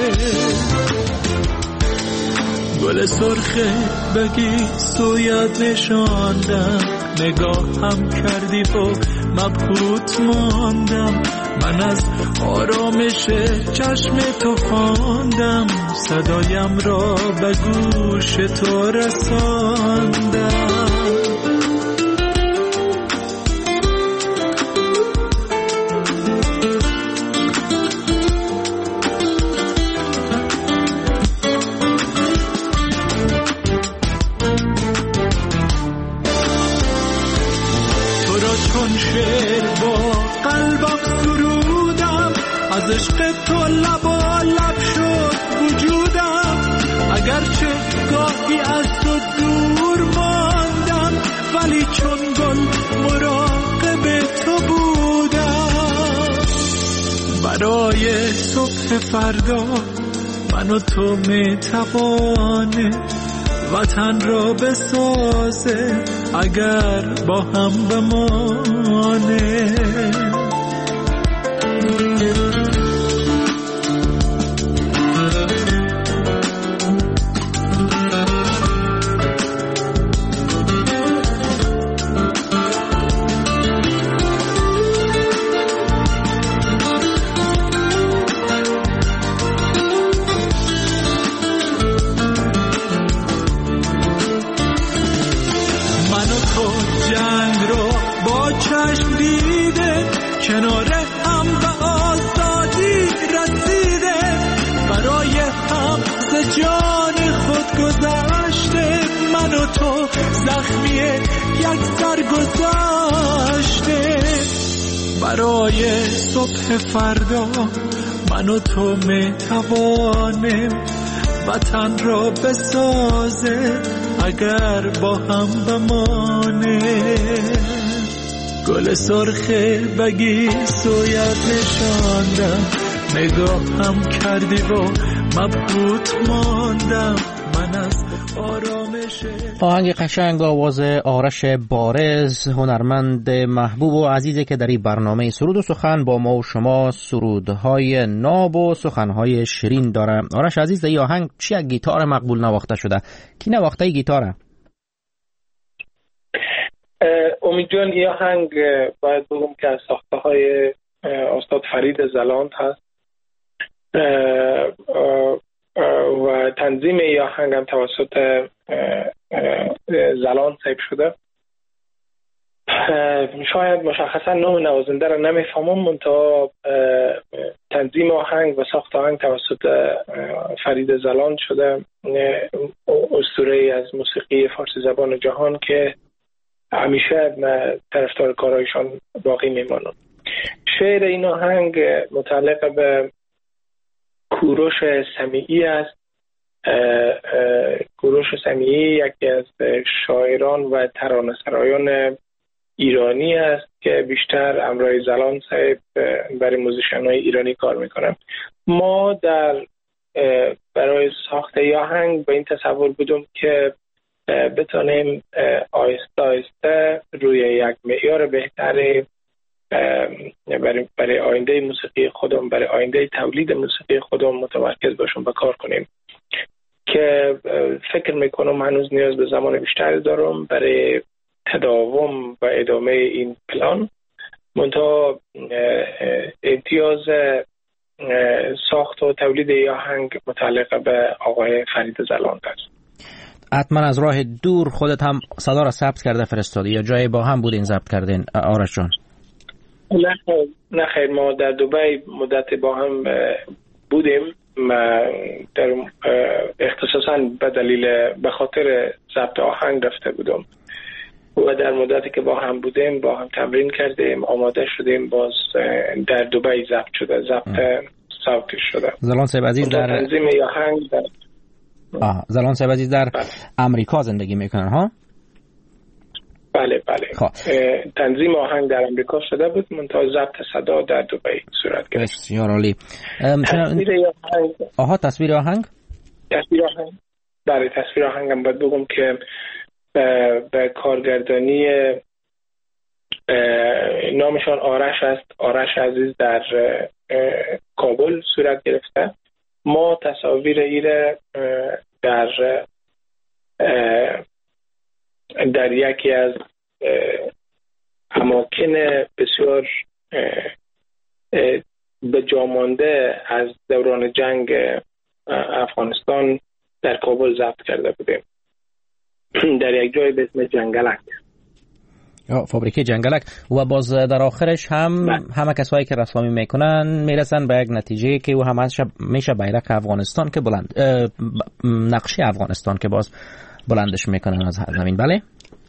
گل سرخه بگی سویت نشاندم، نگاه هم کردی و مبهوت ماندم. من از آرامش چشم تو خواندم، صدایم را به گوش تو رساندم. عشق تو لبا لب شد وجودم، اگرچه گاهی از تو دور ماندم، ولی چون گل مراقب تو بودم. برای صبح فردا من و تو میتوانه وطن را بسازه اگر با هم بمانه. تو زخمیه یک سر گذاشته. برای صبح فردا من و تو میتوانیم وطن را بسازه اگر با هم بمانیم. گل سرخه بگی سویت نشاندم، نگاه هم کردی و مبهوت ماندم من از آرامش. آهنگ قشنگ آواز آرش بارز، هنرمند محبوب و عزیزی که در این برنامه سرود و سخن با ما و شما سرودهای ناب و سخنهای شیرین داره. آرش عزیز، این آهنگ چی از گیتار مقبول نواخته شده؟ کی نواخته ای گیتاره؟ امید جان، این آهنگ باید بگم که از ساخته های استاد فرید زلاند هست و تنظیم این آهنگ هم توسط زلاند صاحب شده. شاید مشخصا نام نوازنده را نمیفهمم، منتها تنظیم آهنگ و ساخت آهنگ توسط فرید زلاند شده، اسطوره از موسیقی فارسی زبان جهان که همیشه طرفدار کارایشان باقی میمانم. شعر این آهنگ متعلق به کوروش سمیعی است. کوروش سمیعی یکی از شاعران و ترانه‌سرایان ایرانی است که بیشتر همراه زلاند صاحب برای موزیشن‌های ایرانی کار میکنم. ما در برای ساخت آهنگ به این تصور بودم که بتونیم آهسته آهسته روی یک معیار بهتری برای برای آینده موسیقی خودم، برای آینده تولید موسیقی خودم متمرکز باشم و کار کنیم که فکر میکنم هنوز نیاز به زمان بیشتری دارم برای تداوم و ادامه این پلان. منتها امتیاز ساخت و تولید آهنگ متعلق به آقای فرید زلاند است. حتما از راه دور خودت هم صدا را ثبت کرده فرستادی یا جایی با هم بودین ضبط کردین آرش جان؟ نه خیر، ما در دبی مدت با هم بودیم. ما در اختصاصا به دلیل به خاطر ضبط آهنگ رفته بودم و در مدتی که با هم بودیم با هم تمرین کردیم، آماده شدیم، باز در دبی ضبط شده، ضبط صوتی شده. زلاند صاحب عزیز در تنظیم آهنگ در آه زلاند صاحب عزیز در بله. امریکا زندگی میکنن ها؟ بله بله. خب. تنظیم آهنگ در امریکا شده بود، منتها ضبط صدا در دبی صورت گرفت. بسیار عالی. تصویر آهنگ آها تصویر آهنگ؟ تصویر آهنگ برای تصویر آهنگ هم باید بگم که به, به کارگردانی نامشان آرش است، آرش عزیز در کابل صورت گرفته. ما تصاویر ایره در در یکی از اماکن بسیار به جا مانده از دوران جنگ افغانستان در کابل ضبط کرده بودیم، در یک جای به اسم جنگلک، فابریکه جنگلک. و باز در آخرش هم همه کسایی که رسامی میکنن میرسن به یک نتیجه که او هم میشه بیرق افغانستان که بلند نقشه افغانستان که باز بلندش میکنن از زمین. بله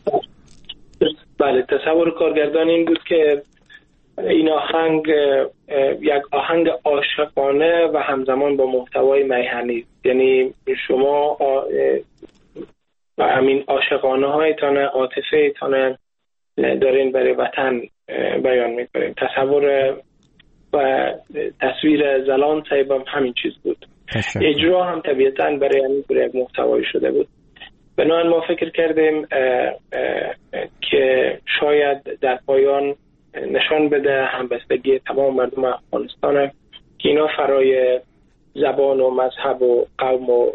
بله. تصور کارگردان این بود که این آهنگ یک آهنگ عاشقانه و همزمان با محتوای میهنی، یعنی شما و همین عاشقانه هایتان، عاطفه ایتان دارین برای وطن بیان میکنین. تصور و تصویر زلاند صاحب هم همین چیز بود. اجرا هم طبیعتاً برای همین یک محتوایی شده بود. بنابراین ما فکر کردیم اه اه که شاید در پایان نشان بده همبستگی تمام مردم افغانستان که اینا فرای زبان و مذهب و قوم و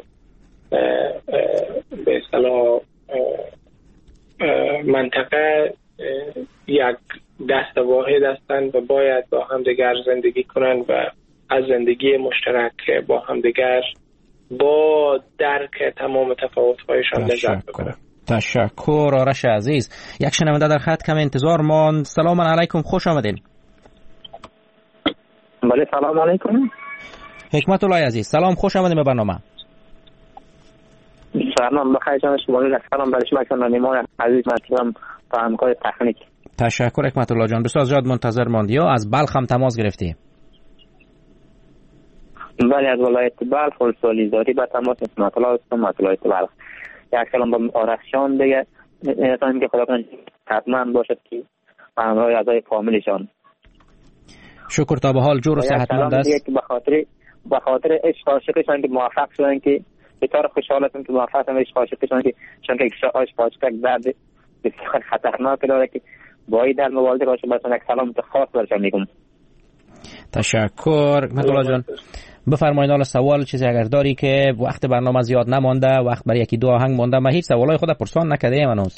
به اصطلاح منطقه یک دست واحد هستند و باید با همدیگر زندگی کنند و از زندگی مشترک با همدیگر با درک تمام تفاوت‌هایشان لذت ببرند. تشکر آرش عزیز. یک شنونده در خط کم انتظار مان. سلام علیکم، خوش آمدین. بله سلام علیکم. حکمت الله عزیز سلام، خوش آمدین به برنامه. سلام بخیر جان شما. سلام برای شما که نیما عزیز مطلب و همکار تکنیک. تشکر حکمت الله جان. بسیار زیاد منتظر ماندی ها. از بلخ هم تماس گرفتی؟ بله از ولایت بلخ ولسوالی زاری به تماس حکمت الله هستم از ولایت بلخ. یک سلام به آرش جان دیگه اصلا که خدا کنه حتما باشد که همراه اعضای فامیلشان. شکر تا به حال جور و صحتمند است. به خاطر به خاطر عشق عاشقشان که موفق شدن که به طور خوشحالتون که موفق شدن عشق عاشقشان که چون که عشق عاشق درد بسیار خطرناک داره که باید در مواجهه باشه. مثلا یک سلام خاص برشان میگم. تشکر مطلع جان. بفرمایید حالا سوال چیزی اگر داری که وقت برنامه زیاد نمانده، وقت برای یکی دو آهنگ مونده. من هیچ سوالای خود پرسان نکرده منوز.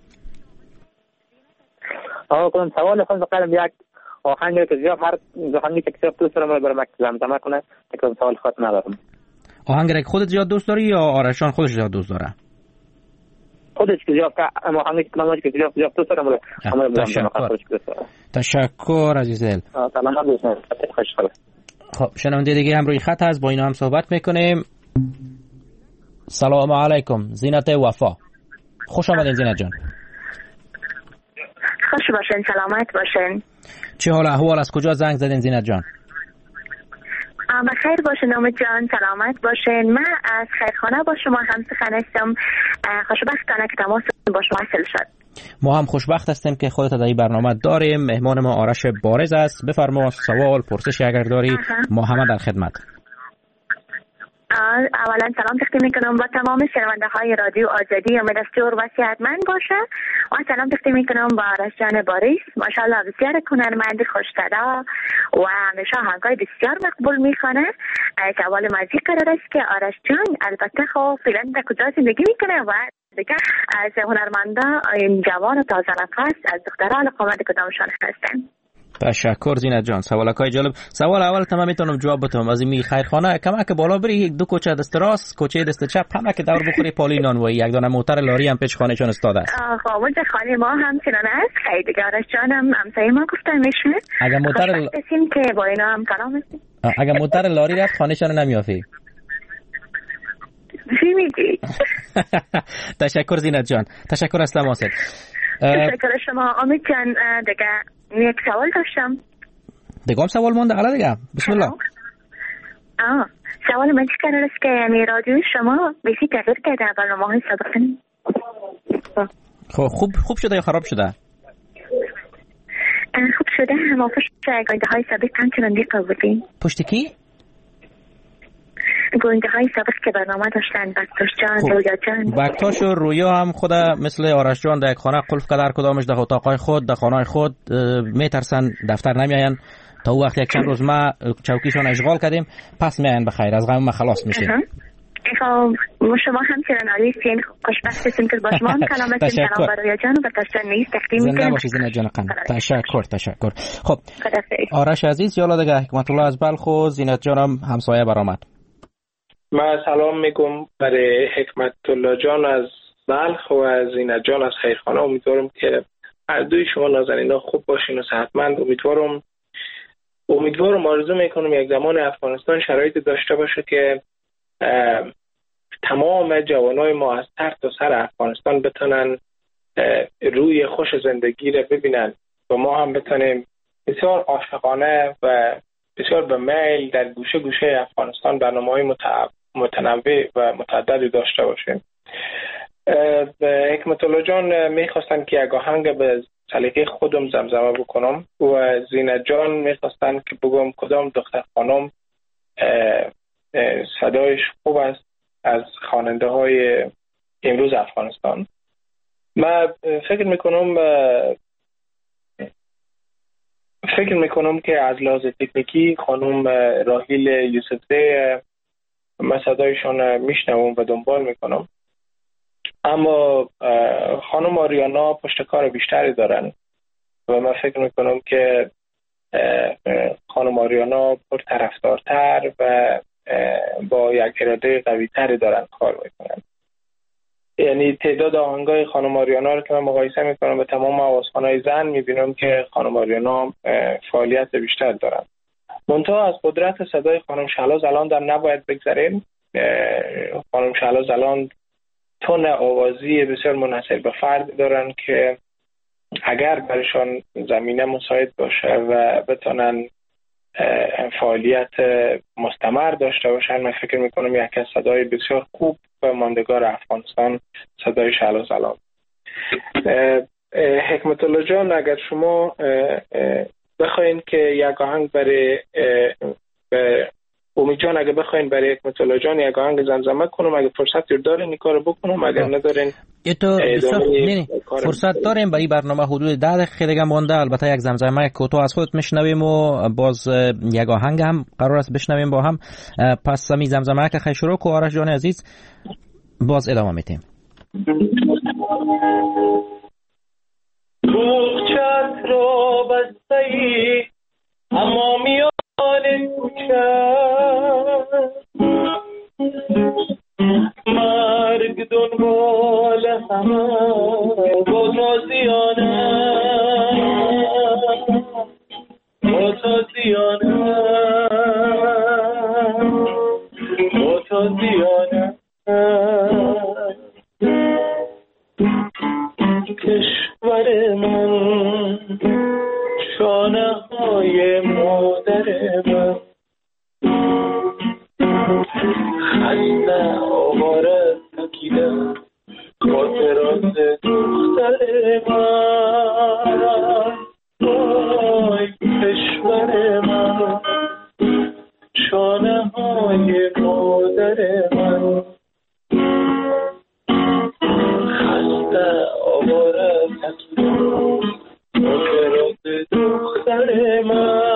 آقا کنم سوال خود بقیدم یک آهنگ که زیاد هر آهنگی که کسیب دوست دارم برای مکتب زمزمه کنه که سوال خود ندارم. آهنگ را خودت زیاد دوست داری یا آرشان خودش زیاد دوست داره؟ خودش که زیاد که آهنگی که زیاد زیاد دوست دارم ولی همه بزمزمه خودش دوست دارم. تشکر عزیزل. سلام دوستان. خوشحال. خب شنونده دیگه هم روی خط هست، با اینا هم صحبت میکنیم. سلام علیکم زینت وفا. خوش آمدین زینت جان. خوش باشین، سلامت باشین. چه حال احوال، از کجا زنگ زدین زینت جان؟ بخیر باشین امید جان، سلامت باشین. من از خیرخانه با شما هم سخن هستم. خوشبختانه که تماس با شما حاصل شد. ما هم خوشبخت هستیم که خودت در این برنامه داریم. مهمان ما آرش بارز است. بفرما سوال پرسشی اگر داری ما همه در خدمت. اولا سلام تقدیم میکنم با تمام شنونده های رادیو آزادی. امید است جور و صحتمند باشه. و سلام تقدیم میکنم با آرش جان باریس، ماشاءالله بسیار هنرمند خوش‌صدا و همیشه آهنگای بسیار مقبول میکنه. سوال مازی قرار است که آرش جان البته خب فعلا در کجا زندگی میکنه و دیگه از هنرمندا جوان و تازه نفس از دختران قامت کدامشان هستن؟ تشکر زینت جان. سوالکای جالب. سوال اول تمام میتونم جواب بدم. از این خیرخانه کما که بالا بری دو کوچه دست راست کوچه دست چپ همه که دور بخوری پالی نانوایی یک دانه موتر لاری هم پیش خانه چون استاد است. خب اونجا خانه ما هم چنان است. خیلی دیگه آرش جانم همسایه ما گفتن میشه. اگه موتر ل... که با اینا هم کلام هستیم. اگه موتر لاری رفت خانه شان نمیافی. چی میگی؟ تشکر زینت جان. تشکر از تماست. تشکر شما امید جان. دیگه یک سوال داشتم. دیگه هم سوال مونده. حالا دیگه بسم الله. آه سوال من چی قرار است که یعنی رادیو شما بیشی تغییر کرده برنامه های سابقه؟ خب خوب خوب شده یا خراب شده؟ خوب شده. اما پشت گوینده های سابق همچنان دیگه بودیم. پشت کی؟ گوینده های سابق که برنامه داشتن. بکتاش جان، خب. رویا جان. بکتاش و رویا هم خود مثل آرش جان در یک خانه قلف که در کدامش در اتاقای خود در خانه خود میترسن دفتر نمیاین تا وقت یک چند روز ما چوکیشان اشغال کردیم پس میاین بخیر از غم ما خلاص میشیم. خب شما همچنان علیسین خوشبخت هستیم که با شما هم کلام هستیم. سلام برای جان و بتاشتن نیست تقدیم میکنم. زنده باشی زنده جان قم. تشکر تشکر. خب آرش عزیز یالا دیگه حکمت الله از بلخ و زینت جانم همسایه برآمد. من سلام میگم برای حکمت الله جان از بلخ و از زینت جان از خیرخانه. امیدوارم که هر دوی شما نازنینا خوب باشین و صحتمند. امیدوارم امیدوارم آرزو میکنم یک زمان افغانستان شرایطی داشته باشه که تمام جوانای ما از سر تا سر افغانستان بتونن روی خوش زندگی رو ببینن و ما هم بتونیم بسیار عاشقانه و بسیار به میل در گوشه گوشه افغانستان برنامه‌های متنوع و متعددی داشته باشیم. حکمت الله جان میخواستن که یک آهنگ به سلیقه خودم زمزمه بکنم و زینت جان میخواستن که بگم کدام دختر خانم صدایش خوب است از خواننده های امروز افغانستان. من فکر میکنم فکر میکنم که از لحاظ تکنیکی خانم راحیل یوسفزی من صدایشان میشنوم و دنبال میکنم، اما خانم آریانا پشتکار بیشتری دارن و من فکر میکنم که خانم آریانا پرطرفدارتر و با یک اراده قوی تری دارن کار میکنن. یعنی تعداد آهنگای خانم آریانا رو که من مقایسه میکنم با تمام آوازخوان‌های زن میبینم که خانم آریانا فعالیت بیشتر دارن. منتها از قدرت صدای خانم شهلا زلان در نباید بگذریم. خانم شهلا زلان تون آوازی بسیار منحصر به فرد دارن که اگر برشان زمینه مساعد باشه و بتونن فعالیت مستمر داشته باشن، من فکر میکنم یک از صدای بسیار خوب و ماندگار افغانستان صدای شعل سلام. حکمت الله جان، اگر شما بخواین که یک آهنگ برای امید جان، اگر بخواین برای حکمت الله جان یک آهنگ زمزمه کنم، اگه فرصت دارین این کارو بکنم، اگر ندارین تو فرصت داریم. برای برنامه حدود ده دقیقه دیگه مونده. البته یک زمزمه کوتاه از خودت میشنویم و باز یک آهنگ هم قرار است بشنویم با هم. پس می زمزمه که خیلی شروع کو آرش جان عزیز، باز ادامه میدیم. بوقچت را بسته‌ای اما میان کوچه، مرگ دنبال همه با تازیانه، با تازیانه، با تازیانه. کشور من، شانه های مادر من، خسته آواره تکیده خاطرات دختر من. وای کشور من، شانه های مادر من، خسته آواره تکیده خاطرات دختر من.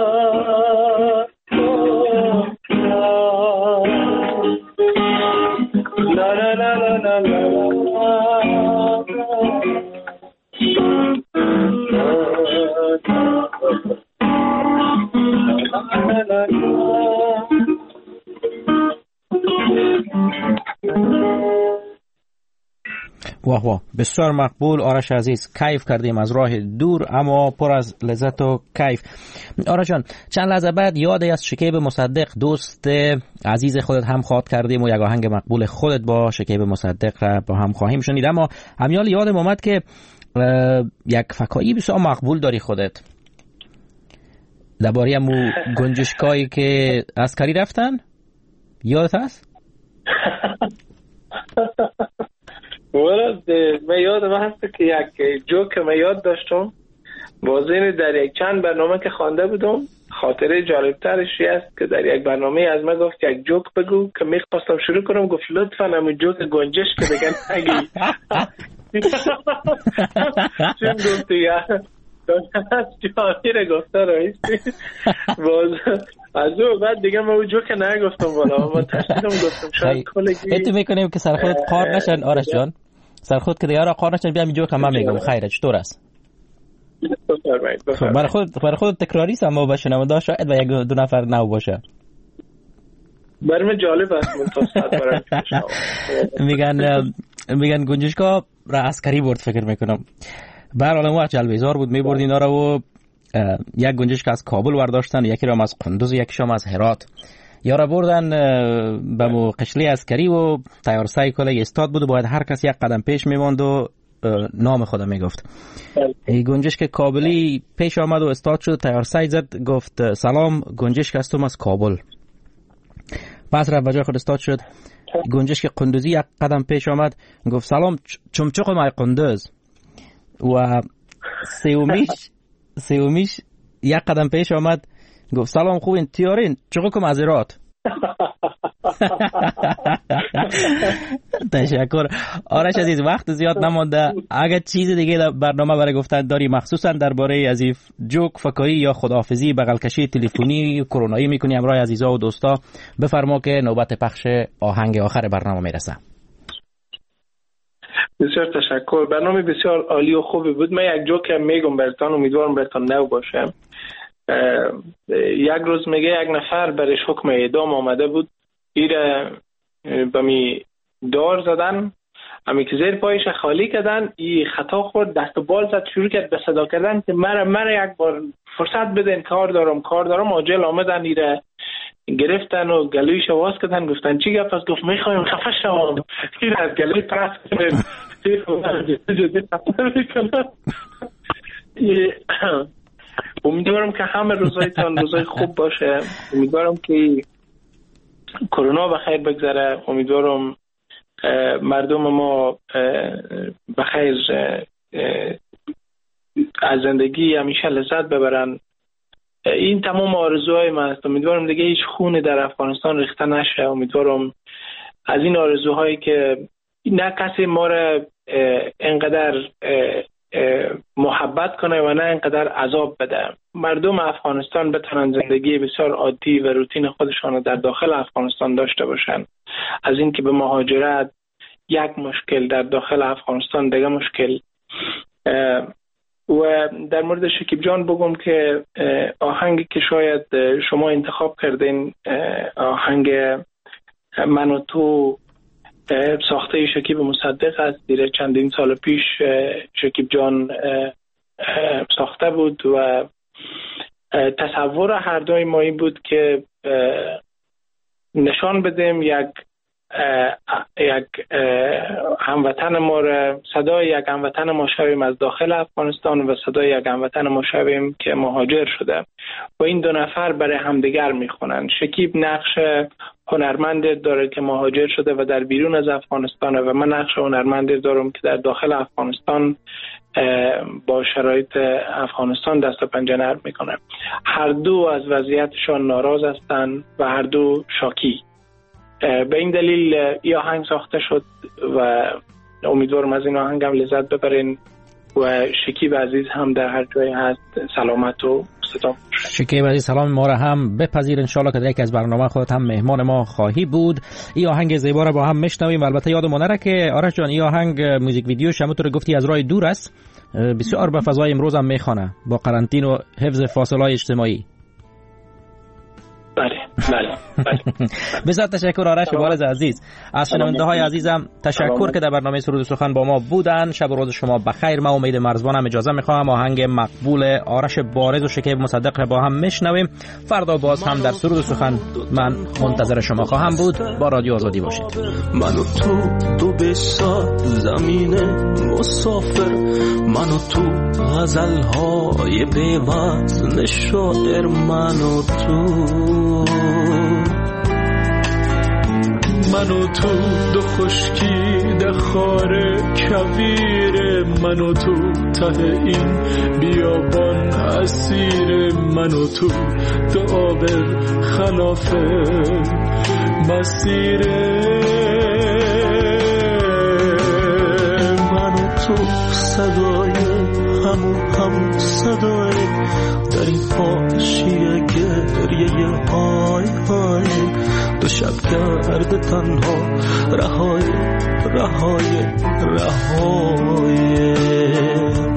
واه واه، بسیار مقبول آرش عزیز. کیف کردیم از راه دور اما پر از لذت و کیف. آرش جان، چند لحظه بعد یادی از شکیب مصدق دوست عزیز خودت هم خواد کردیم و یک آهنگ مقبول خودت با شکیب مصدق را با هم خواهیم شنید. اما همیال یادم اومد که یک فکایی بسیار مقبول داری خودت درباره مو گنجشکایی که عسکری رفتن، یادت هست؟ ورد من یادم هست که یک جوک من یاد داشتم بازین در یک چند برنامه که خوانده بودم. خاطره جالبترش است که در یک برنامه از من گفت یک جوک بگو که میخواستم شروع کنم، گفت لطفاً همون جوک گنجش که بگن نگی. چون گفتی یا جانی را گفته رایستی باز از او بعد دیگه ما او جوک نگفتم بالا، ما تشکیلم گفتم شاید کلگی اتو میکنیم که سر خودت قار نشن آرش جان، سر خود که دیگه را قار نشن. بیام این جوک هم من میگم. خیره چطور است؟ برای خود برای خود تکراری است اما باشه نمودا شاید و یک دو نفر نو باشه. برای من جالب است منتصف برای میگن میگن گنجشکا را عسکری برد فکر میکنم. برحال اون وقت جلویزار بود میبرد اینا را و یک گنجشک از کابل برداشتن، یکی را از قندوز، یکیشم از هرات. یارا بردن به مو قشلی عسکری و تیار سایکل استاد بود و باید هر کس یک قدم پیش میماند و نام خدا میگفت. ای گنجشک کابلی پیش آمد و استاد شد، تیار سای زد گفت سلام گنجشک هستم از کابل. پس رفت وجه خود استاد شد. گنجشک قندوزی یک قدم پیش آمد گفت سلام چمچقم ای قندوز. و سیومیش سیومیش یک قدم پیش آمد گفت سلام خوبین تیارین چقدر از ایرات. تشکر آرش عزیز. وقت زیاد نمانده، اگر چیز دیگه در برنامه برای گفتن داری مخصوصا درباره از این جوک فکایی یا خداحافظی بغل کشی تلفنی کرونایی میکنی همراه عزیزا و دوستا، بفرما که نوبت پخش آهنگ آخر برنامه میرسه. بسیار تشکر. برنامه بسیار عالی و خوبی بود. من یک جوک میگم براتون، امیدوارم براتون نو باشه. یک روز میگه یک نفر برش حکم اعدام آمده بود، ایره بمی دار زدن، امی که زیر پایش خالی کردن، ای خطا خورد دست و بال زد، شروع کرد به صدا کردن که مره مره یک بار فرصت بدین، کار دارم کار دارم. آجل آمدن ایره گرفتن و گلویش آواز کردن، گفتن چی گپ است؟ گفت میخوایم خفه شوم. این از گلوی پرس کردن امیدوارم که همه روزایتان روزای خوب باشه. امیدوارم که کرونا بخیر بگذره. امیدوارم مردم ما بخیر از زندگی همیشه لذت ببرن. این تمام آرزوهای من است. امیدوارم دیگه هیچ خون در افغانستان ریخته نشه. امیدوارم از این آرزوهایی که نه کسی ما را اینقدر محبت کنه و نه اینقدر عذاب بده. مردم افغانستان بتونن زندگی بسیار عادی و روتین خودشان در داخل افغانستان داشته باشن. از این که به مهاجرت یک مشکل در داخل افغانستان دیگه مشکل. و در مورد شکیب جان بگم که آهنگی که شاید شما انتخاب کردین آهنگ من و تو ساخته شکیب مصدق است. دیره چندین سال پیش شکیب جان ساخته بود و تصور هر دوی ما این بود که نشان بدیم یک یک هموطن ما را، صدای یک هموطن ما شویم از داخل افغانستان و صدای یک هموطن ما شویم که مهاجر شده و این دو نفر برای همدیگر میخونن. شکیب نقش هنرمند داره که مهاجر شده و در بیرون از افغانستان و من نقش هنرمند دارم که در داخل افغانستان با شرایط افغانستان دست و پنجه نرم میکنه. هر دو از وضعیتشان ناراض هستند و هر دو شاکی. به این دلیل این آهنگ ساخته شد و امیدوارم از این آهنگ هم لذت ببرین و شکیب عزیز هم در هر جایی هست سلامت و ستام. شکیب عزیز سلام ما را هم بپذیر انشالله که در یک از برنامه خودت هم مهمان ما خواهی بود. این آهنگ زیبا را با هم میشنویم. البته یادمون نره که آرش جان این آهنگ موزیک ویدیوش همونطور گفتی از راه دور است، بسیار به فضای امروز هم میخوانه با قرنطینه و حفظ فاصله اجتماعی. بله بله بله. بسیار تشکر آرش بارز عزیز. از شنونده های عزیزم تشکر که در برنامه سرود و سخن با ما بودن. شب و روز شما بخیر. ما امید مرزبانم اجازه میخوام آهنگ مقبول آرش بارز و شکیب مصدق را با هم میشنویم. فردا باز هم در سرود و سخن من منتظر شما خواهم بود. با رادیو آزادی باشید. من و تو دو به زمین مسافر، من و تو غزل‌های بی‌وزن شاعر، من و تو من و تو دو خشکیده خاره کویر، من و تو ته این بیابان اسیر، من و تو دو آبر خلاف مسیر، من و تو صدای همو همو صدای در این حاشیه گریه های های دو شب کرده تنها رهای رهای رهای